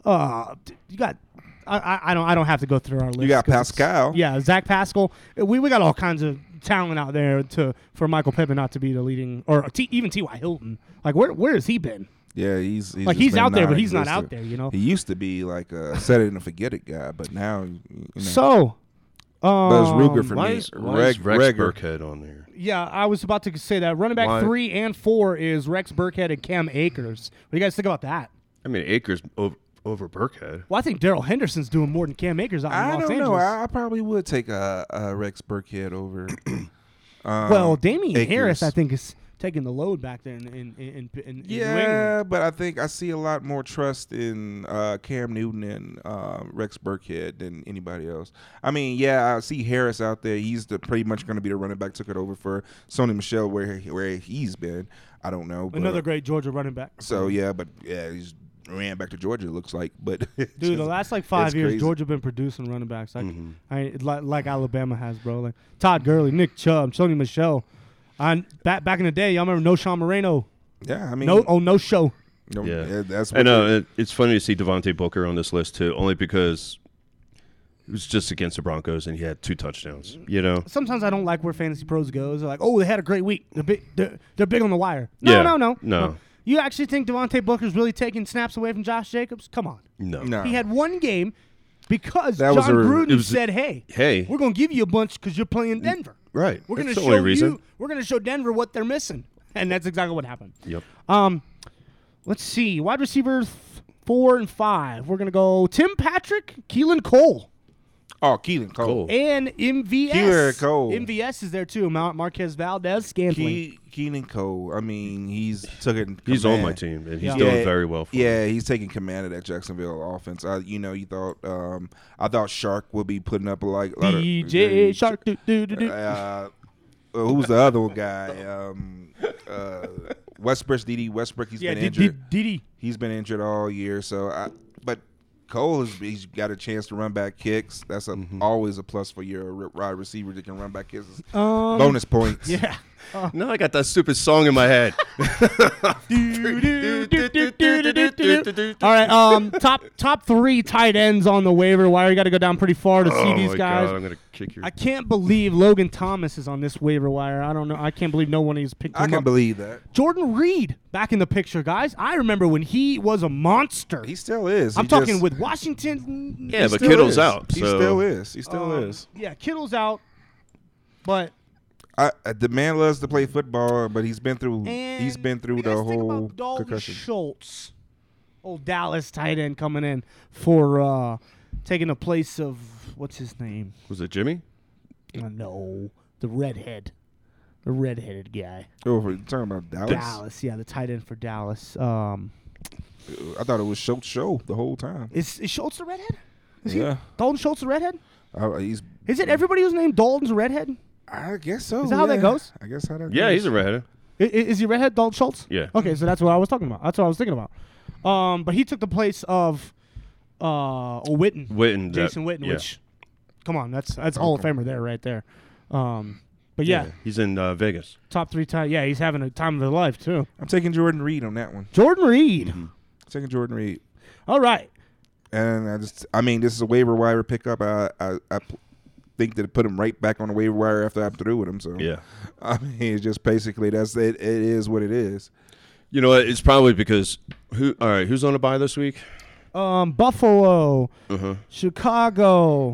You got. I don't have to go through our list. You got Pascal. Yeah, Zach Pascal. We got all kinds of talent out there for Michael Pittman not to be the leading, or even T.Y. Hilton. Like where has he been? Yeah, he's like he's out there, but he's not out there. You know, he used to be like a set it and forget it guy, but now So. But it's Ruger for why me. Is Rex Burkhead on there? Yeah, I was about to say that. Running back 3 and 4 is Rex Burkhead and Cam Akers. What do you guys think about that? I mean, Akers over Burkhead. Well, I think Darrell Henderson's doing more than Cam Akers out in Los Angeles. I don't know. I probably would take a Rex Burkhead over. Well, Damian Harris, I think, is taking the load back there in New England. But I think I see a lot more trust in Cam Newton and Rex Burkhead than anybody else. I mean, yeah, I see Harris out there. He's pretty much going to be the running back. Took it over for Sony Michel where he's been. I don't know. Another great Georgia running back. So, he's ran back to Georgia, it looks like. But dude, the last 5 years, Georgia been producing running backs. Like Alabama has, bro. Like Todd Gurley, Nick Chubb, Sony Michel. Back in the day, y'all remember No Sean Moreno? Yeah, I mean, no show. That's. And it's funny to see Devontae Booker on this list too, only because it was just against the Broncos and he had 2 touchdowns. You know. Sometimes I don't like where Fantasy Pros goes. They're like, oh, they had a great week. They're big on the wire. No. You actually think Devontae Booker's really taking snaps away from Josh Jacobs? Come on. No. He had 1 game because John Gruden said, "Hey, we're going to give you a bunch because you're playing Denver." Right. We're going to show you. We're going to show Denver what they're missing, and that's exactly what happened. Yep. Let's see. Wide receivers 4 and 5. We're going to go Tim Patrick, Keelan Cole. Oh, Keelan Cole. And MVS. Keelan Cole. MVS is there too. Marquez Valdez-Scantling. Keelan Cole. I mean, he's taking. He's on my team, and he's doing very well. He's taking command of that Jacksonville offense. You thought. I thought Shark would be putting up a lot DJ Shark. Who's the other guy? Westbrook. Dede Westbrook. He's been injured. Dede. He's been injured all year. But Cole he's got a chance to run back kicks. That's always a plus for your wide receiver that can run back kicks. Bonus points. Yeah. Now I got that stupid song in my head. right, top 3 tight ends on the waiver wire. You got to go down pretty far to see these guys. God, I'm gonna kick your. I can't believe Logan Thomas is on this waiver wire. I don't know. I can't believe no one has picked him up. I can believe that. Jordan Reed back in the picture, guys. I remember when he was a monster. He still is. I'm talking with Washington. Yeah, but Kittle's out. He still is. He still is. Yeah, Kittle's out, but. The man loves to play football, but he's been through the whole Dalton concussion. Schultz, old Dallas tight end, coming in for taking the place of what's his name? Was it Jimmy? No, the redheaded guy. Oh, we're talking about Dallas. Dallas, yeah, the tight end for Dallas. I thought it was Schultz show the whole time. Is Schultz the redhead? Is yeah. he? Dalton Schultz the redhead? Is it everybody who's named Dalton's a redhead? I guess so. Is that how that goes? I guess how that goes. Yeah, he's a redhead. Is he redhead, Dalton Schultz? Yeah. Okay, so that's what I was talking about. That's what I was thinking about. But he took the place of Witten. Jason Witten, which, come on, that's Hall of Famer there, right there. But yeah. He's in Vegas. Top 3 tight. Yeah, he's having a time of his life too. I'm taking Jordan Reed on that one. Jordan Reed. Mm-hmm. Taking Jordan Reed. All right. And this is a waiver wire pickup. I think that it put him right back on the waiver wire after I'm through with him. So yeah, I mean, it's just basically that's it. It is what it is. You know, it's probably because who's on a bye this week? Buffalo, Chicago,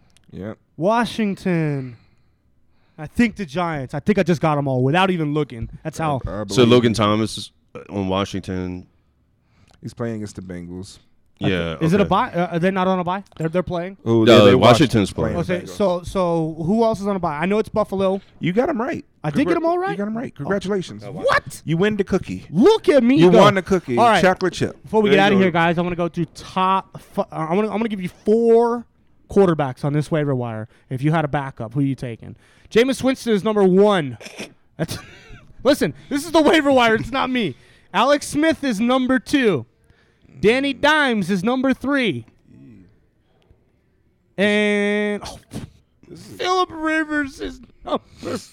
Washington. I think the Giants. I think I just got them all without even looking. That's how. So Logan Thomas is on Washington. He's playing against the Bengals. Yeah. Is it a bye? Are they not on a bye? They're playing? Oh, no, Washington's playing. Okay, so who else is on a bye? I know it's Buffalo. You got them right. I did get them all right? You got them right. Congratulations. Oh. What? You win the cookie. Look at me. You won the cookie. All right. Chocolate chip. Before we get out of here, guys, I'm going to go through I'm going to give you 4 quarterbacks on this waiver wire. If you had a backup, who are you taking? Jameis Winston is number 1. Listen, this is the waiver wire. It's not me. Alex Smith is number 2. Danny Dimes is number 3. And Phillip Rivers is number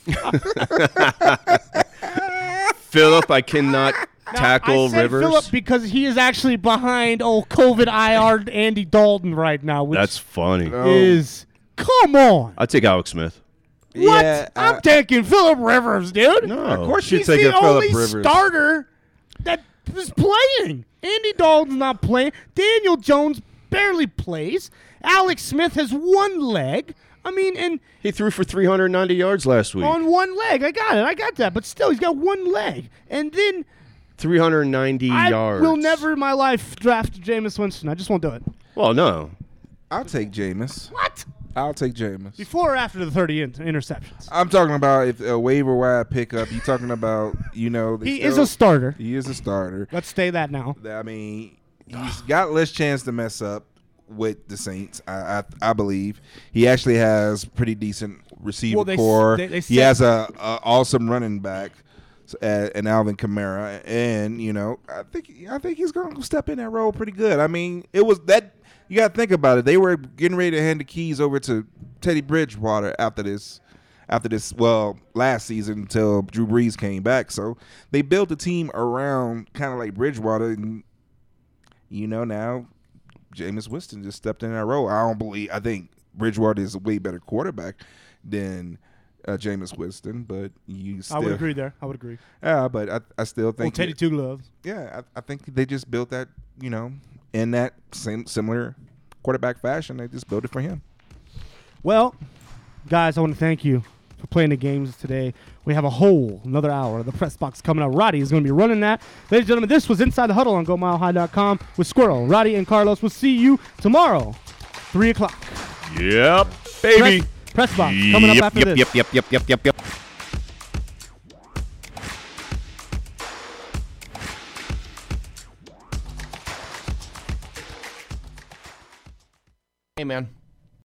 5. Phillip, I cannot tackle I said Rivers. Phillip because he is actually behind COVID IR Andy Dalton right now. Which That's funny. Come on. I'd take Alex Smith. What? Yeah, I'm taking Phillip Rivers, dude. No. Of course you're He's taking the Phillip only Rivers. starter that is playing. Andy Dalton's not playing. Daniel Jones barely plays. Alex Smith has 1 leg. I mean, and he threw for 390 yards last week. On 1 leg. I got that. But still, he's got 1 leg. And then 390 yards. I will never in my life draft Jameis Winston. I just won't do it. Well, no. I'll take Jameis. What? I'll take Jameis. Before or after the 30 interceptions? I'm talking about if a waiver wire pickup. You're talking about, he is a starter. He is a starter. Let's stay that now. I mean, he's got less chance to mess up with the Saints. I believe he actually has pretty decent receiver core. He has a awesome running back, and Alvin Kamara, and I think he's going to step in that role pretty good. I mean, it was that. You got to think about it. They were getting ready to hand the keys over to Teddy Bridgewater after this, last season until Drew Brees came back. So they built a team around kind of like Bridgewater. And, now Jameis Winston just stepped in that role. I think Bridgewater is a way better quarterback than Jameis Winston, but I would agree there. I would agree. Yeah, but I still think. Teddy Two Gloves. Yeah, I think they just built that, in that similar quarterback fashion. They just built it for him. Well, guys, I want to thank you for playing the games today. We have another hour of the press box coming up. Roddy is going to be running that. Ladies and gentlemen, this was Inside the Huddle on GoMileHigh.com with Squirrel, Roddy, and Carlos. We'll see you tomorrow, 3 o'clock. Yep, baby. Press box coming up after this. Yep. Hey, man.